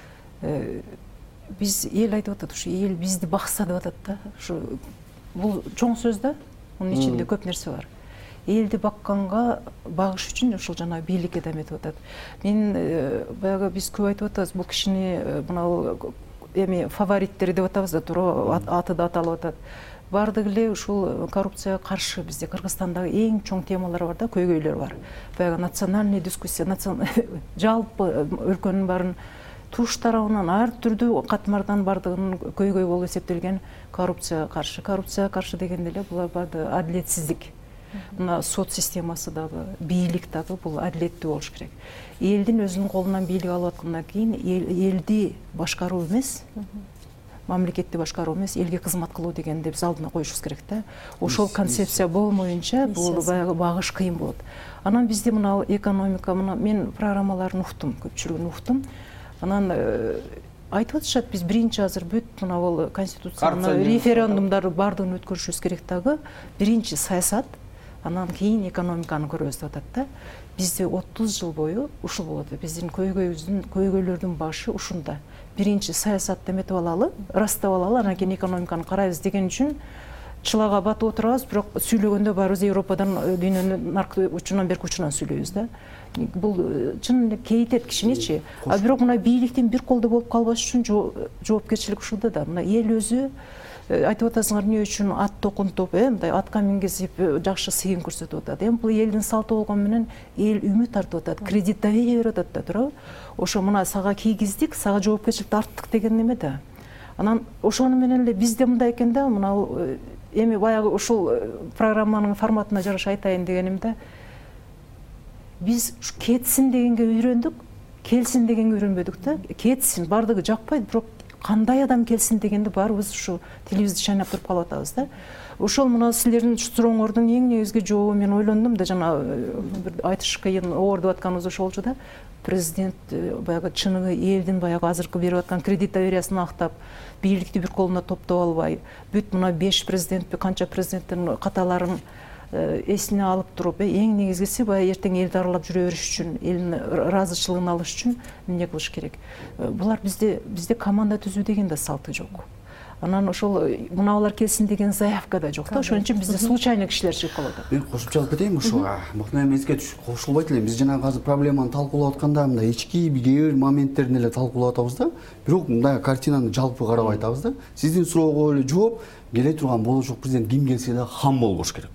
Speaker 3: Биз эл айтып атат, ушу эл бизди бакса деп атат да. Ушу бул чоң сөз да. Мунун ичинде көп нерсе бар. Элди бакканга багыш үчүн ушул жана бийликке да эметип атат. Мен баягы биз көп айтып атабыз, бул кишини мына эми фавориттери деп атабыз да, туура аты да аталып атат. Бардыгы эле ушул коррупцияга каршы бизде Кыргызстандагы эң чоң темалар бар да, көйгөйлөр бар. Баягы национальный дискуссия, жалпы өлкөнүн баарын туш тарабынан ар түрдүү катмардан бардыгынын көйгөй болуп эсептелген коррупцияга каршы. Коррупцияга каршы дегенде эле булар барды адилетсиздик. Мына сот системасы дагы, бийлик дагы бул адилеттүү болуш керек. Элдин өзүнүн колунан бийлик алып аткандан кийин элди башкаруу эмес, мамлекетти башкаруу эмес, элге кызмат кылуу дегенди биз алдына коюшубуз керек да. Ошол концепция болмоюнча бул баягы багыш кыйын болот. Анан бизде мына экономика, мына мен программаларын уктум, көпчүлүгүн уктум. Анан айтып атышат, биз биринчи азыр бүт мына бул конституциянын референдумдарды бардыгын өткөрүшүбүз керек дагы. Биринчи саясат, анан кийин экономиканы көрөбүз деп атат да. Бизде отуз жыл бою ушул болот. Биздин көйгөйүбүздүн, көйгөйлөрдүн башы ушунда. Биринчи саясатты эметип алалы, ырастап алалы, анан кийин экономиканы карайбыз деген үчүн чылага батып отурабыз, бирок сүйлөгөндө баарыбыз Европадан, дүйнөнүн наркы учунан берки учунан сүйлөйбүз да. Бул чын эле кейтет кишиничи. А бирок мына бийликтин бир колдо болуп калбаш үчүн жоопкерчилик ушулда да. Мына эл өзү айтып атасыңар, эмне үчүн ат токунтуп, мындай атка мингизип жакшы сыйын көрсөтүп атат. Эми бул элдин салты болгон менен эл үмүт артып атат, кредит доверие берип атат да, туурабы? Ошо мына сага кийгиздик, сага жоопкерчиликти арттык деген неме да. Анан ошону менен эле бизде мындай экен да, мына эми баягы ушул программанын форматына жараша айтайын дегеним да. Биз кетсин дегенге үйрөндүк, келсин дегенге үйрөнбөдүк да. Кетсин, бардыгы жакпайт, бирок кандай адам келсин дегенде баарыбыз ушу телевизорду шайнап туруп калып атабыз да. Ошол мына силердин сурооңордун эң негизги жообу мен ойлондум да, жана бир айтыш кыйын оор деп атканыбыз ошол болчу да. Президент баягы чыныгы элдин баягы азыркы берип аткан кредит довериясын актап, бийликти бир колуна топтоп албай, бүт мына беш президентпи, канча президенттин каталарын эсине алып туруп, эң негизгиси баягы эртең элди аралап жүрө бериш үчүн, элдин ыраазычылыгын алыш үчүн эмне кылыш керек? Булар бизде бизде команда түзүү деген да салты жок. Анан ошол муналар келсин деген заявка да жок да. Ошон үчүн бизде случайный кишилер чыгып калат.
Speaker 5: Мен кошумча алып кетейин ушуга. Мыкты эмеске кошулбайт элем. Биз жана азыр проблеманы талкуулап атканда мындай ички кээ бир моменттерин эле талкуулап атабыз да. Бирок мындай картинаны жалпы карап айтабыз да. Сиздин суроого эле жооп, келе турган болочок президент ким келсе да хан болбош керек.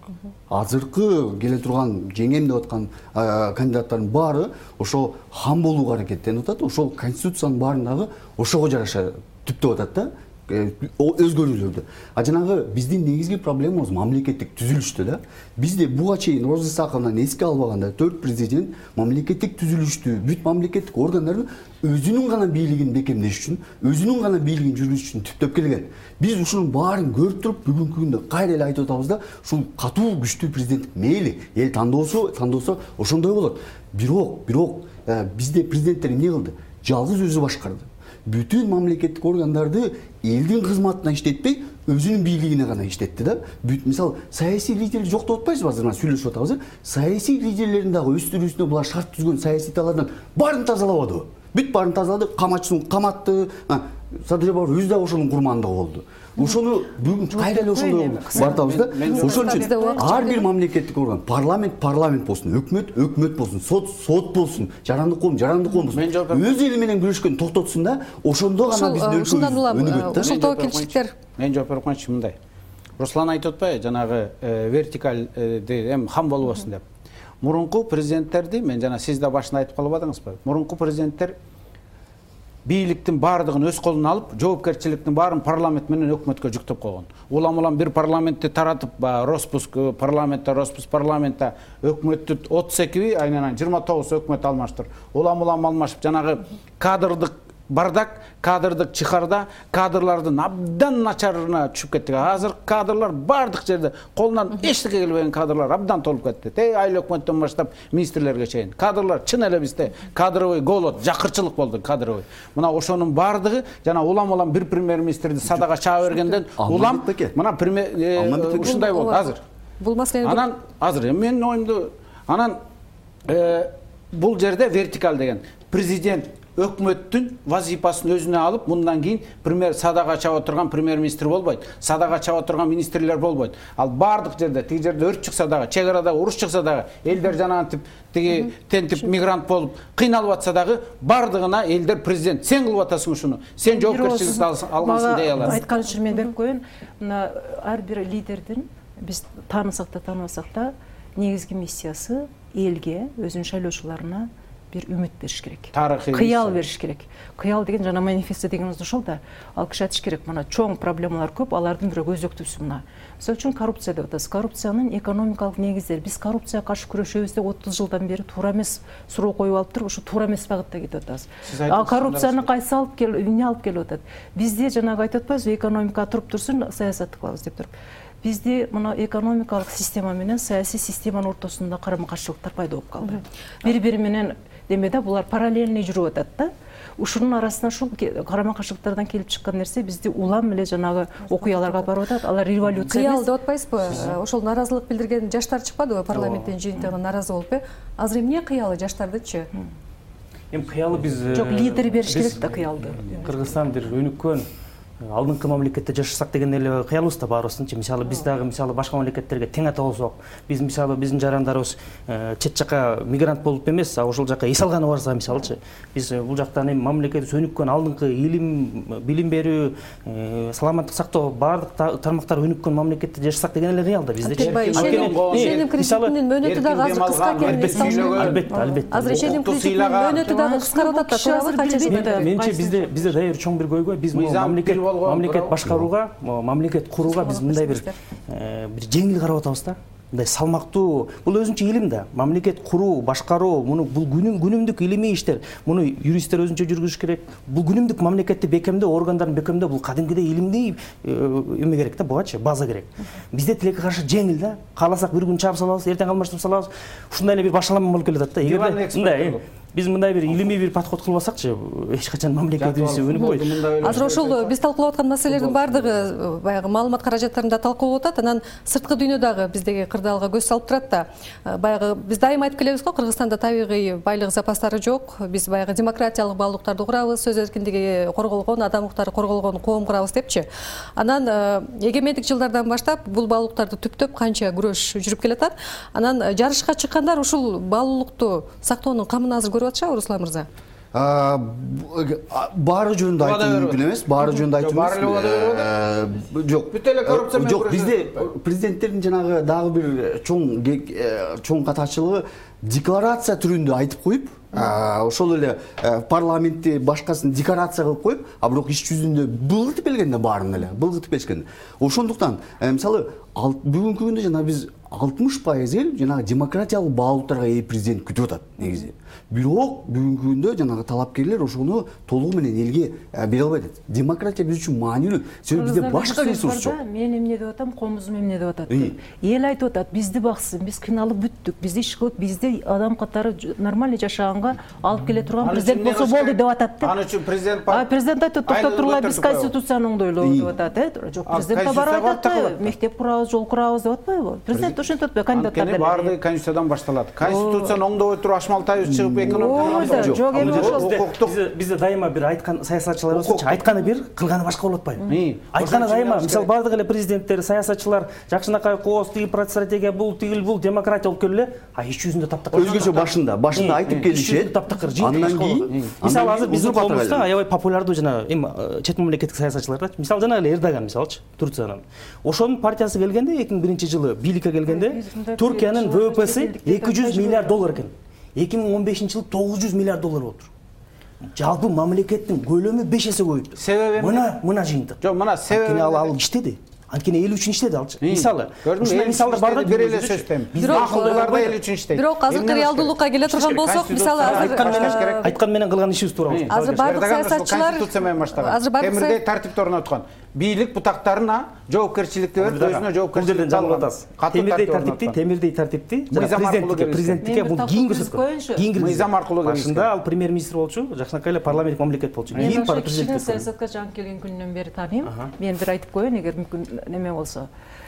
Speaker 5: Азыркы келе турган жеңем деп аткан кандидаттардын баары ошо хан болууга аракеттенип атат. Ошол конституциянын баарын дагы ошого жараша түптөп атат да. Өзгөрүүлөрдү. А жанагы биздин негизги проблемабыз мамлекеттик түзүлүштө да. Бизде буга чейин Роза Исаковнан эске албаганда төрт президент мамлекеттик түзүлүштү, бүт мамлекеттик органдардын өзүнүн гана бийлигин бекемдеш үчүн, өзүнүн гана бийлигин жүргүзүш үчүн түптөп келген. Биз ушунун баарын көрүп туруп, бүгүнкү күндө кайра эле айтып атабыз да, ушул катуу күчтүү президент мейли, эл тандоосу, тандоосо ошондой болот. Бирок, бирок бизде президенттер эмне кылды? Жалгыз өзү башкарды. Бүтүн мамлекеттик органдарды элдин кызматына иштетпей, өзүнүн бийлигине гана иштетти да. Бүт мисалы саясий лидер жок деп атпайсызбы, азыр сүйлөшүп атабыз. Саясий лидерлердин дагы өстүрүүсүнө булар шарт түзгөн саясий талаардан баарын тазалабады. Бүт баарын тазалады, камачысын каматты. Садырбай өзү дагы ошонун курмандыгы болду. Ошону бүгүн кайра эле ошондой бартабыз да. Ошон үчүн ар бир мамлекеттик орган, парламент, парламент болсун, өкмөт, өкмөт болсун, сот, сот болсун, жарандык коом, жарандык коом болсун. Өз эли менен күрөшкөн токтотсун да. Ошондо гана биздин өлкөбүз өнүгөт да.
Speaker 1: Ушул тобокелчиликтер.
Speaker 4: Мен жооп берип коеюнчу мындай. Руслан айтып атпайбы, жанагы вертикалды эми хан болбосун деп. Мурунку президенттерди мен жана сиз да башында айтып калып атыңызбы? Мурунку президенттер бийликтин баардыгын өз колуна алып, жоопкерчиликтин баарын парламент менен өкмөткө жүктөп койгон. Улам-улам бир парламентти таратып, Роспуск парламентте, Роспуск парламентте өкмөттү отуз экиби, айнанан жыйырма тогуз өкмөт алмаштыр. Улам-улам алмашып, жанагы кадрдык бардак, кадрдык чыгарда, кадрлардын абдан начарына түшүп кеттик. Азыр кадрлар бардык жерде колунан эчтеке келбеген кадрлар абдан толуп кетти. Тей айыл өкмөттөн баштап министрлерге чейин. Кадрлар чын эле бизде кадровый голод, жакырчылык болду кадровый. Мына ошонун бардыгы жана улам-улам бир премьер-министрди садага чаап бергенден улам мына премьер ушундай болду азыр.
Speaker 1: Бул маселени
Speaker 4: анан азыр менин оюмду анан бул жерде вертикаль деген президент өкмөттүн вазифасын өзүнө алып, мындан кийин премьер садага чаап отурган премьер-министр болбойт, садага чаап отурган министрлер болбойт. Ал бардык жерде, тиги жерде өрт чыкса дагы, чек арада уруш чыкса дагы, элдер жанагынтип тиги тентип мигрант болуп кыйналып атса дагы, бардыгына элдер президент сен кылып атасың ушуну, сен жоопкерчиликти алгансың дей алат.
Speaker 3: Айткан үчүн мен берип коеюн, мына ар бир лидердин биз таанысак да тааныбасак да негизги миссиясы элге, өзүнүн шайлоочуларына бир үмүт бериш керек. Кыял бериш керек. Кыял деген жана манифесто дегенибиз ошол да. Ал киши айтыш керек, мына чоң проблемалар көп, алардын бири өзөктүүсү мына. Мисалы үчүн коррупция деп атабыз. Коррупциянын экономикалык негиздери. Биз коррупцияга каршы күрөшөбүз деп отуз жылдан бери туура эмес суроо коюп алып туруп, ушу туура эмес багытта кетип атабыз. А коррупцияны кайсы алып келип, эмне алып келип атат? Бизде жанагы айтып атпайбызбы, экономика туруп турсун, саясатты кылабыз деп туруп. Бизде мына экономикалык система менен саясий системанын ортосунда карама-каршылыктар пайда болуп калды. Бири-бири менен демеде булар параллельный жүрүп атат да. Ушунун арасына ушул карама-каршылыктардан келип чыккан нерсе бизди улам эле жанагы окуяларга алып барып атат. Алар революция
Speaker 1: кыял деп атпайсызбы? Ошол наразылык билдирген жаштар чыкпадыбы парламенттин жыйынтыгына наразы болуп? Азыр эмне кыялы жаштардычы?
Speaker 6: Эми кыялы биз
Speaker 3: жок, лидер бериш керек да кыялды.
Speaker 6: Кыргызстан бир өнүккөн алдыңкы мамлекетте жашасак деген эле кыялыбыз да баарыбыздын. Мисалы биз дагы мисалы башка мамлекеттерге тең ата болсок, биз мисалы биздин жарандарыбыз чет жака мигрант болуп эмес, а ошол жака эс алганы барса мисалычы, биз бул жактан эми мамлекетибиз өнүккөн алдыңкы илим, билим берүү, саламаттык сактоо баардык тармактар өнүккөн мамлекетте жашасак деген эле кыял да бизде.
Speaker 1: Ишеним кредитинин мөөнөтү дагы азыр кыска экенин эсте алыш керек.
Speaker 6: Албетте, албетте.
Speaker 1: Азыр ишеним кредитинин мөөнөтү дагы кыскарып атат да, туурабы? Канча?
Speaker 6: Менимче бизде бизде дайыр чоң бир көйгөй, биз мамлекет мамлекет башкарууга, мамлекет курууга биз мындай бир бир жеңил карап атабыз да. Мындай салмактуу, бул өзүнчө илим да. Мамлекет куруу, башкаруу, муну бул күнүм күнүмдүк илимий иштер. Муну юристтер өзүнчө жүргүзүш керек. Бул күнүмдүк мамлекетти бекемдөө, органдарын бекемдөө бул кадимгидей илимдей эме керек да, бугачы, база керек. Бизде тилекке каршы жеңил да. Кааласак бир күн чаап салабыз, эртең алмаштырып салабыз. Ушундай эле бир башалама болуп келатат да. Эгерде мындай биз мындай бир илимий бир подход кылбасакчы, эч качан мамлекетибиз өнүкпөйт.
Speaker 1: Азыр ошол биз талкуулап аткан маселелердин баардыгы баягы маалымат каражаттарында талкуу болуп атат. Анан сырткы дүйнө дагы биздеги кырдаалга көз салып турат да. Баягы биз дайыма айтып келебиз го, Кыргызстанда табигый байлык запастары жок. Биз баягы демократиялык баалуулуктарды курабыз, сөз эркиндиги корголгон, адам укуктары корголгон коом курабыз депчи. Анан эгемендик жылдардан баштап бул баалуулуктарды түптөп канча күрөш жүрүп келатат. Анан жарышка чыккандар ушул баалуулукту сактоонун камын азыр көрүп атышабы, Руслан мырза?
Speaker 5: Баары жөнүндө айтуу мүмкүн эмес, баары жөнүндө айтуу эмес. Жок. Бүт эле коррупция менен. Жок, бизде президенттердин жанагы дагы бир чоң чоң катачылыгы декларация түрүндө айтып коюп, ошол эле парламентти башкасын декорация кылып коюп, а бирок иш жүзүндө былгытып келгенде баарын эле, былгытып келишкен. Ошондуктан, мисалы, бүгүнкү күндө жана биз алтымыш пайыз эл жанагы демократиялык баалуулуктарга ээ президент күтүп атат негизи. Бирок бүгүнкү күндө жанагы талапкерлер ошону толугу менен элге бере албай атат. Демократия биз үчүн маанилүү. Себеби бизде башка ресурс жок.
Speaker 3: Мен эмне деп атам, комузум эмне деп атат. Эл айтып атат, бизди баксын, биз кыйналып бүттүк, биз иш кылып, бизде адам катары нормальный жашаганга алып келе турган президент болсо болду деп атат.
Speaker 4: Аны үчүн президент
Speaker 3: А президент айтат, токтоп турула, биз конституцияны оңдойлобуз деп атат. Жок, президентке барып атат, мектеп курабыз, жол курабыз деп атпайбы? Президент ошентип атпайбы, кандидаттар деле.
Speaker 4: Баардыгы конституциядан башталат. Конституцияны оңдобой туруп Ашмалтаев чыгып экономиканы
Speaker 3: жок, эми ошол
Speaker 6: бизде дайыма бир айткан саясатчыларыбыз айтканы бир, кылганы башка болуп атпайбы? Айтканы дайыма, мисалы баардык эле президенттер, саясатчылар жакшынакай кооз, тиги стратегия бул, тигил бул, демократия болуп келе, а иш жүзүндө таптакыр.
Speaker 5: Өзгөчө башында, башында айтып келишет.
Speaker 6: Андан кийин мисалы азыр биздин коомубузда аябай популярдуу жана эми чет мамлекеттик саясатчылар, мисалы жана эле Эрдоган мисалычы, Турциянын. Ошонун партиясы келгенде эки миң биринчи жылы бийликке келгенде Түркиянын вэ вэ пэси эки жүз миллиард доллар экен. эки миң он бешинчи жылы тогуз жүз миллиард доллар болуптур. Жалпы мамлекеттин көлөмү беш эсе көбөйүптүр.
Speaker 4: Себеби
Speaker 6: мына мына жыйынтык.
Speaker 4: Жок, мына себеби
Speaker 6: ал ал иштеди. анткени эл үчүн иштеди алчы. Мисалы,
Speaker 4: ушундай мисалдар бар да бир эле сөздөм. Макулдуулар да эл үчүн иштейт.
Speaker 1: Бирок азыркы реалдуулукка келе турган болсок, мисалы азыр
Speaker 6: айткан менен кылган ишибиз туура.
Speaker 1: Азыр бардык саясатчылар
Speaker 4: конституция менен баштаган.
Speaker 1: Азыр бардык
Speaker 4: темирдей тартипти орноткон. Бийлик бутактарына жоопкерчиликти берип, өзүнө жоопкерчиликти алган.
Speaker 6: Темирдей тартипти, темирдей тартипти президенттикке, президенттикке бул кийин көрсөткөн. Кийин
Speaker 4: мыйзам аркылуу
Speaker 6: башында ал премьер-министр болчу, жакшынакай эле парламенттик мамлекет болчу.
Speaker 3: Кийин президенттик саясатка жаңы келген күнүнөн бери тааныйм. Мен бир айтып коеюн, эгер мүмкүн неме болсо.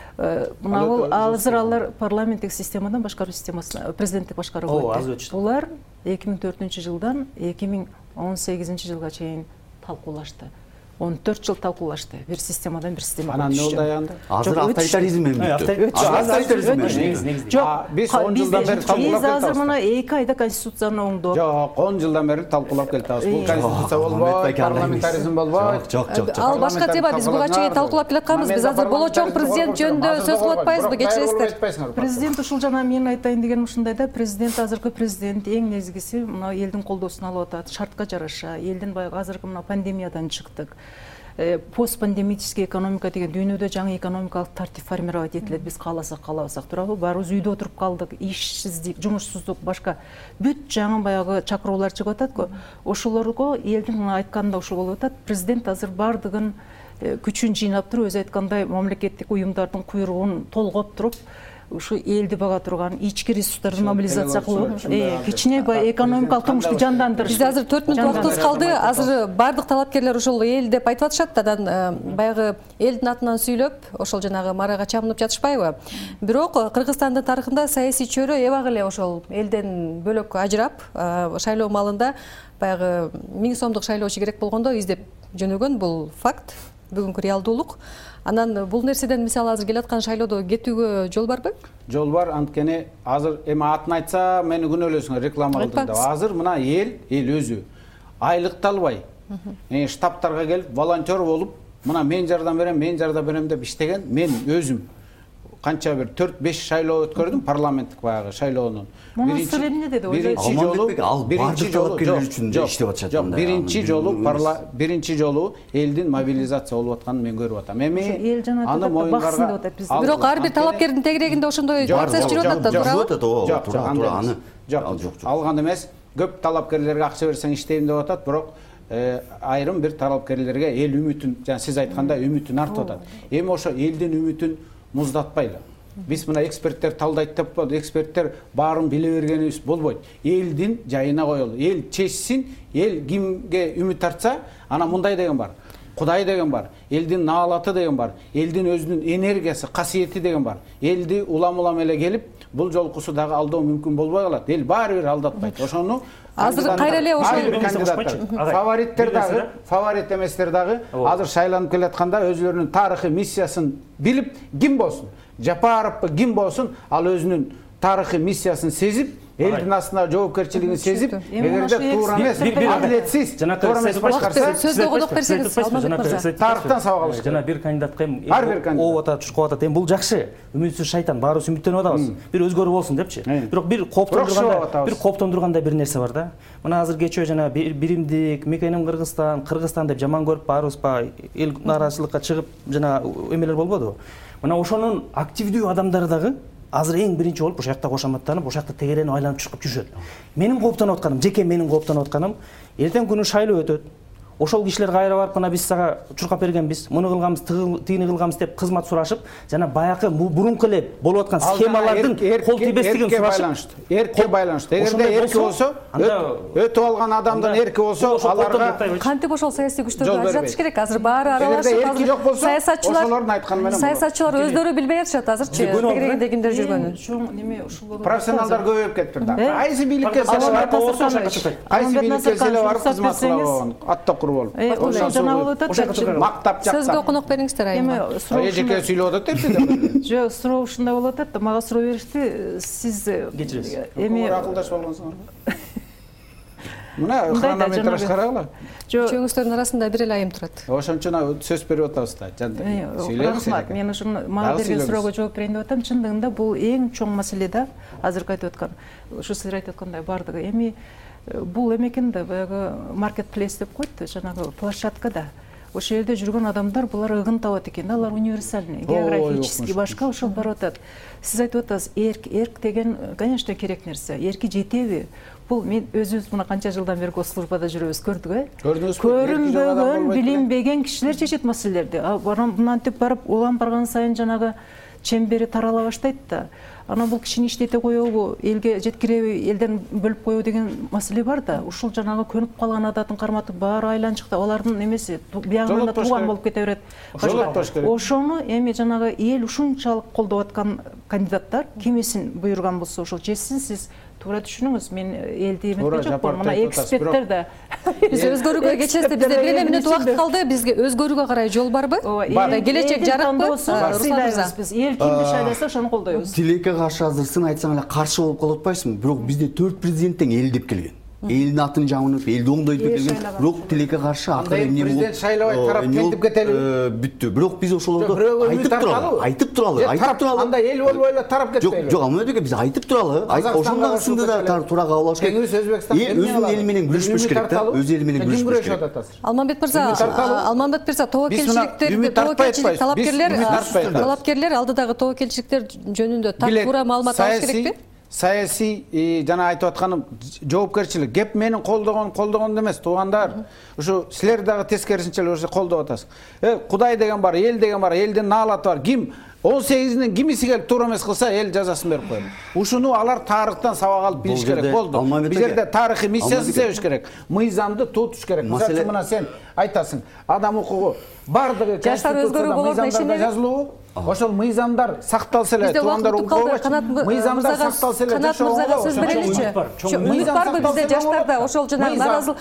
Speaker 3: Мына бул азыр алар парламенттик системадан башкаруу системасына, президенттик башкарууга өттү. Улар эки миң төртүнчү жылдан эки миң он сегизинчи жылга чейин талкуулашты. он төрт жыл талкуулашты. Бир системадан бир системага.
Speaker 4: Анан эмне болду аягында?
Speaker 5: Азыр авторитаризм эми өттү.
Speaker 6: Авторитаризм.
Speaker 4: Жок, биз он жылдан бери талкуулап
Speaker 3: келатабыз. Биз азыр мына эки айда конституцияны оңдоп.
Speaker 4: Жок, он жылдан бери талкуулап келатабыз. Бул конституция болбойт, парламентаризм болбойт.
Speaker 5: Жок, жок, жок.
Speaker 1: Ал башка тема, биз буга чейин талкуулап келатканбыз. Биз азыр болочок президент жөнүндө сөз кылып атпайбызбы, кечиресиздер.
Speaker 3: Президент ушул жана мен айтайын дегеним ушундай да, президент азыркы президент эң негизгиси мына элдин колдоосун алып атат, шартка жараша, элдин баягы азыркы мына пандемиядан чыктык. Постпандемический экономика деген дүйнөдө жаңы экономикалык тартип формировать этилет. Биз кааласак, каалабасак туурабы? Баарыбыз үйдө отуруп калдык, ишсиздик, жумушсуздук, башка бүт жаңы баягы чакыроолор чыгып атат го. Ошолорго элдин айтканында ушул болуп атат. Президент азыр бардыгын күчүн жыйнап туруп, өзү айткандай мамлекеттик уюмдардын куйругун толгоп туруп, ушу элди бага турган ички ресурстарды мобилизация кылып, кичине экономикалык турмушту жандандырыш.
Speaker 1: Бизде азыр төрт мүнөт убактыбыз калды. Азыр бардык талапкерлер ушул эл деп айтып атышат. Адан баягы элдин атынан сүйлөп, ошол жанагы марага чамынып жатышпайбы? Бирок Кыргызстандын тарыхында саясий чөйрө эбак эле ошол элден бөлөк ажырап, шайлоо малында баягы миң сомдук шайлоочу керек болгондо издеп жөнөгөн, бул факт, бүгүнкү реалдуулук. Анан бул нерседен мисалы азыр келаткан шайлоодо кетүүгө жол барбы?
Speaker 4: Жол бар, анткени азыр эми атын айтса мени күнөөлөсүңөр, реклама кылдым деп. Азыр мына эл, эл өзү айлыкты албай, штабтарга келип, волонтер болуп, мына мен жардам берем, мен жардам берем деп иштеген мен өзүм канча бир төрт беш шайлоо өткөрдүм, парламенттик баягы шайлоонун.
Speaker 3: Биринчи
Speaker 4: биринчи жолу, биринчи жолу
Speaker 5: үчүн иштеп атышат.
Speaker 4: Жок, биринчи жолу биринчи жолу элдин мобилизация болуп атканын мен көрүп атам. Эми аны моюнгарга.
Speaker 1: Бирок ар бир талапкердин тегерегинде ошондой процесс жүрүп атат да, туурабы?
Speaker 4: Жок, жок, жок. Алган эмес, көп талапкерлерге акча берсең иштейм деп атат, бирок айрым бир талапкерлерге эл үмүтүн, жана сиз айткандай үмүтүн артып атат. Эми ошо элдин үмүтүн муздатпайлы. Биз мына эксперттер талдайт деп болду, эксперттер баарын биле бергенибиз болбойт. Элдин жайына коелу. Эл чечсин, эл кимге үмүт артса, анан мындай деген бар. Кудай деген бар, элдин наалаты деген бар, элдин өзүнүн энергиясы, касиети деген бар. Элди улам-улам эле келип, бул жолкусу дагы алдоо мүмкүн болбой калат. Эл баары бир алдатпайт. Ошону
Speaker 1: азыр кайра эле ошол
Speaker 4: кандидаттар, фавориттер дагы, фаворит эместер дагы азыр шайланып келатканда өзүлөрүнүн тарыхый миссиясын билип, ким болсун, Жапаровпы ким болсун, ал өзүнүн тарыхый миссиясын сезип, элдин астына жоопкерчилигин сезип, эгерде туура эмес, адилетсиз, туура эмес башкарса,
Speaker 1: сөздү колдоп берсеңиз, Алмазбек мырза.
Speaker 4: Тарыхтан сабак алыш.
Speaker 6: Жана бир кандидатка эми ооп атат, чуркап атат. Эми бул жакшы. Үмүтсүз шайтан, баарыбыз үмүттөнүп атабыз. Бир өзгөрүү болсун депчи. Бирок бир кооптондургандай, бир кооптондургандай бир нерсе бар да. Мына азыр кечөө жана биримдик, мекеним Кыргызстан, Кыргызстан деп жаман көрүп баарыбыз па эл нааразычылыкка чыгып жана эмелер болбодубу? Мына ошонун активдүү адамдары дагы азыр эң биринчи болуп ошол жакта кошоматтанып, ошол жакта тегеренип айланып чыгып жүрүшөт. Менин кооптонуп атканым, жеке менин кооптонуп атканым, эртең күнү шайлоо өтөт. Ошол кишилер кайра барып мына биз сага чуркап бергенбиз, муну кылганбыз, тигини кылганбыз деп кызмат сурашып, жана баягы мурунку эле болуп аткан схемалардын кол тийбестигин сурашып,
Speaker 4: эркке байланыштуу. Эгерде эрки болсо, өтүп алган адамдын эрки болсо, аларга
Speaker 1: кантип ошол саясий күчтөрдү ажыратыш керек? Азыр баары аралашып, саясатчылар
Speaker 4: ошолордун айтканы менен.
Speaker 1: Саясатчылар өздөрү билбей атышат азырчы, тегерегинде кимдер жүргөнүн.
Speaker 3: Чоң неме ушул
Speaker 4: профессионалдар көбөйүп кетиптир да. Кайсы бийликке кайсы бийликке селе барып кызмат кылабы, аттакур болуп.
Speaker 3: Ошол жана болуп атат.
Speaker 4: Мактап жакса.
Speaker 1: Сөзгө конок бериңиздер айма.
Speaker 4: Эми жеке сүйлөп атат депти.
Speaker 3: Жок, суроо ушундай болуп атат да, мага суроо беришти. Сиз
Speaker 6: кечиресиз.
Speaker 3: Эми
Speaker 4: акылдашып алгансыңарбы? Мына хронометраж карагыла.
Speaker 1: Үчөөңүздөрдүн арасында бир эле айым турат.
Speaker 4: Ошон үчүн сөз берип атабыз да.
Speaker 3: Рахмат. Мен ушуну мага берген суроого жооп берейин деп атам. Чындыгында бул эң чоң маселе да. Азыркы айтып аткан, ушу сиздер айтып аткандай бардыгы. Эми бул эмекен да, баягы маркетплейс деп койт, жанагы площадка да. ошол жерде жүргөн адамдар булар ыгын табат экен да, алар универсальный, географический башка ошол барып атат. Сиз айтып атасыз, эрк, эрк деген, конечно, керек нерсе. Эрки жетеби? Бул мен өзүбүз мына канча жылдан бери госслужбада жүрөбүз, көрдүк, э? Көрүнбөгөн, билинбеген кишилер чечет маселелерди. Мынантип барып, улам барган сайын жанагы чембери тарала баштайт да. Анан бул кишини иштете коебу, элге жеткиреби, элден бөлүп коебу деген маселе бар да. Ушул жанагы көнүп калган адатын карматып баары айланчыкта, алардын эмеси биягынан да тууган болуп кете берет. Ошону эми жанагы эл ушунчалык колдоп аткан кандидаттар кимисин буйруган болсо ошол чечсин. Сиз туура түшүнүңүз, мен элди эметкен жокмун, мына эксперттер да.
Speaker 1: Биз өзгөрүүгө кечесте, бизде бир эле мүнөт убакыт калды, бизге өзгөрүүгө карай жол барбы? Бар. Келечек жарыкпы? Руслан мырза.
Speaker 3: Биз эл кимди шайласа ошону колдойбуз.
Speaker 5: Тилекке каршы азырсын айтсаң эле каршы болуп калып атпайсыңбы? Бирок бизде төрт президент тең эл деп келген. Элдин атын жамынып, элди оңдойт деп келген. Бирок тилекке каршы акыры эмне болуп?
Speaker 4: Президент шайлабай тарап кентип кетели.
Speaker 5: Бүттү. Бирок биз ошолорду айтып туралы, айтып туралы, айтып туралы.
Speaker 4: Анда эл болбой эле тарап кетпейли.
Speaker 5: Жок, жок, амына биз айтып туралы. Ошондон сынды да туура кабыл алыш керек. Өзүнүн эли менен күрөшпөш керек да. Өз эли менен күрөшпөш керек.
Speaker 1: Алмамбет мырза, Алмамбет мырза, тобокелчиликтер, тобокелчилик талапкерлер, талапкерлер алдыдагы тобокелчиликтер жөнүндө так туура маалымат алыш керекпи?
Speaker 4: Саясий жана айтып атканым жоопкерчилик. Кеп менин колдогон, колдогон эмес, туугандар. Ушу силер дагы тескерисинче ошо колдоп атасыз. Э, Кудай деген бар, эл деген бар, элдин наалаты бар. Ким он сегизинин кимиси келип туура эмес кылса, эл жазасын берип коет. Ушуну алар тарыхтан сабак алып билиш керек болду. Бул жерде тарыхый миссиясын себиш керек. Мыйзамды тутуш керек. Мисалы мына сен айтасың, адам укугу бардыгы конституцияда мыйзамдарда жазылуу. Ошол мыйзамдар сакталса эле, туугандар укугу. Мыйзамдар сакталса эле,
Speaker 1: Канат мырзага сөз береличи. Үмүт барбы бизде жаштарда ошол жанагы наразылык?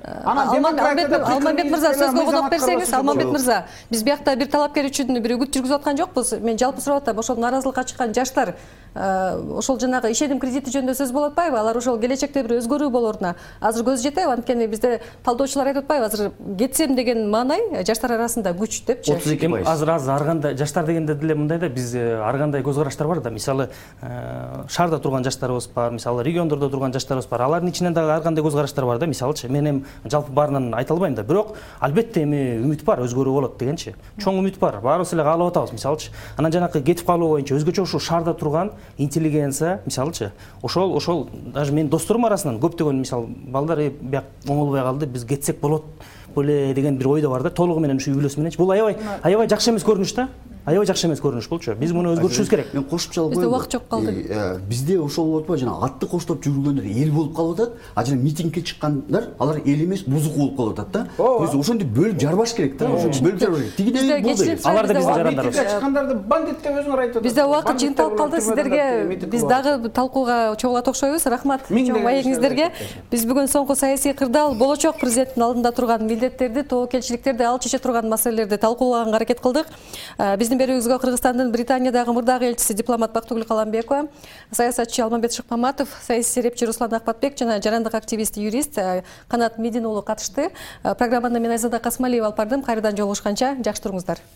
Speaker 1: Алмамбет мырза, сөзгө конок берсеңиз. Алмамбет мырза, биз биякта бир талапкер үчүн бир үгүт жүргүзүп аткан жокпуз. Мен жалпы сурап атам, ошол наразылыкка чыккан жаштар ошол жанагы ишеним кредити жөнүндө сөз болуп атпайбы? Алар ошол келечекте бир өзгөрүү болоруна азыр көз жетеби? Анткени бизде талдоочулар айтып атпайбы? Азыр кетсем деген маанай жаштар арасында күч депчи.
Speaker 6: отуз эки пайыз. Азыр азыр ар кандай жаштар дегенде деле мындай да, биз ар кандай көз караштар бар да. Мисалы, шаарда турган жаштарыбыз бар, мисалы региондордо турган жаштарыбыз бар. Алардын ичинен дагы ар кандай көз караштар бар да. Мисалычы, мен эми жалпы баарынан айта албайм да. Бирок албетте эми үмүт бар, өзгөрүү болот дегенчи. Чоң үмүт бар. Баарыбыз эле каалап атабыз, мисалычы. Анан жанакы кетип калуу боюнча өзгөчө ушул шаарда турган интеллигенция, мисалычы, ошол ошол даже менин досторум арасынан көптөгөн мисал балдар бияк оңолбой калды, биз кетсек болот беле деген бир ойдо бар да. Толугу менен ушу үй бүлөсү мененчи. Бул аябай аябай жакшы эмес көрүнүш да. Аябай жакшы эмес көрүнүш булчу. Биз муну өзгөртүшүбүз керек.
Speaker 5: Мен кошумчалап
Speaker 1: коеюн. Бизде убакыт жок калды.
Speaker 5: Бизде ошол болуп атпайбы, жана атты коштоп жүргөндөр эл болуп калып атат, а жана митингге чыккандар алар эл эмес, бузук болуп калып атат да. Биз ошондой бөлүп жарбаш керек да. Ошо бөлүп жарбаш керек. Тигидей болду.
Speaker 6: Алар да биздин жарандарыбыз.
Speaker 4: Чыккандарды бандит деп өзүңөр айтып атасыз.
Speaker 1: Бизде убакыт жыйынталып калды. Сиздерге биз дагы талкууга чогулат окшойбуз. Рахмат чоң маегиңиздерге. Биз бүгүн соңку саясий кырдаал болочок президенттин алдында турган милдеттерди, тобокелчиликтерди, ал чече турган маселелерди талкуулаганга аракет кылдык. Биздин берүүбүзгө Кыргызстандын Британиядагы мурдагы элчиси дипломат Бактыгүл Каламбекова, саясатчы Алмамбет Шыкмаматов, саясий серепчи Руслан Акпатбек жана жарандык активист юрист Канат Медин уулу катышты. Программаны мен Айзада Касмалиева алып бардым. Кайрадан жолугушканча жакшы туруңуздар.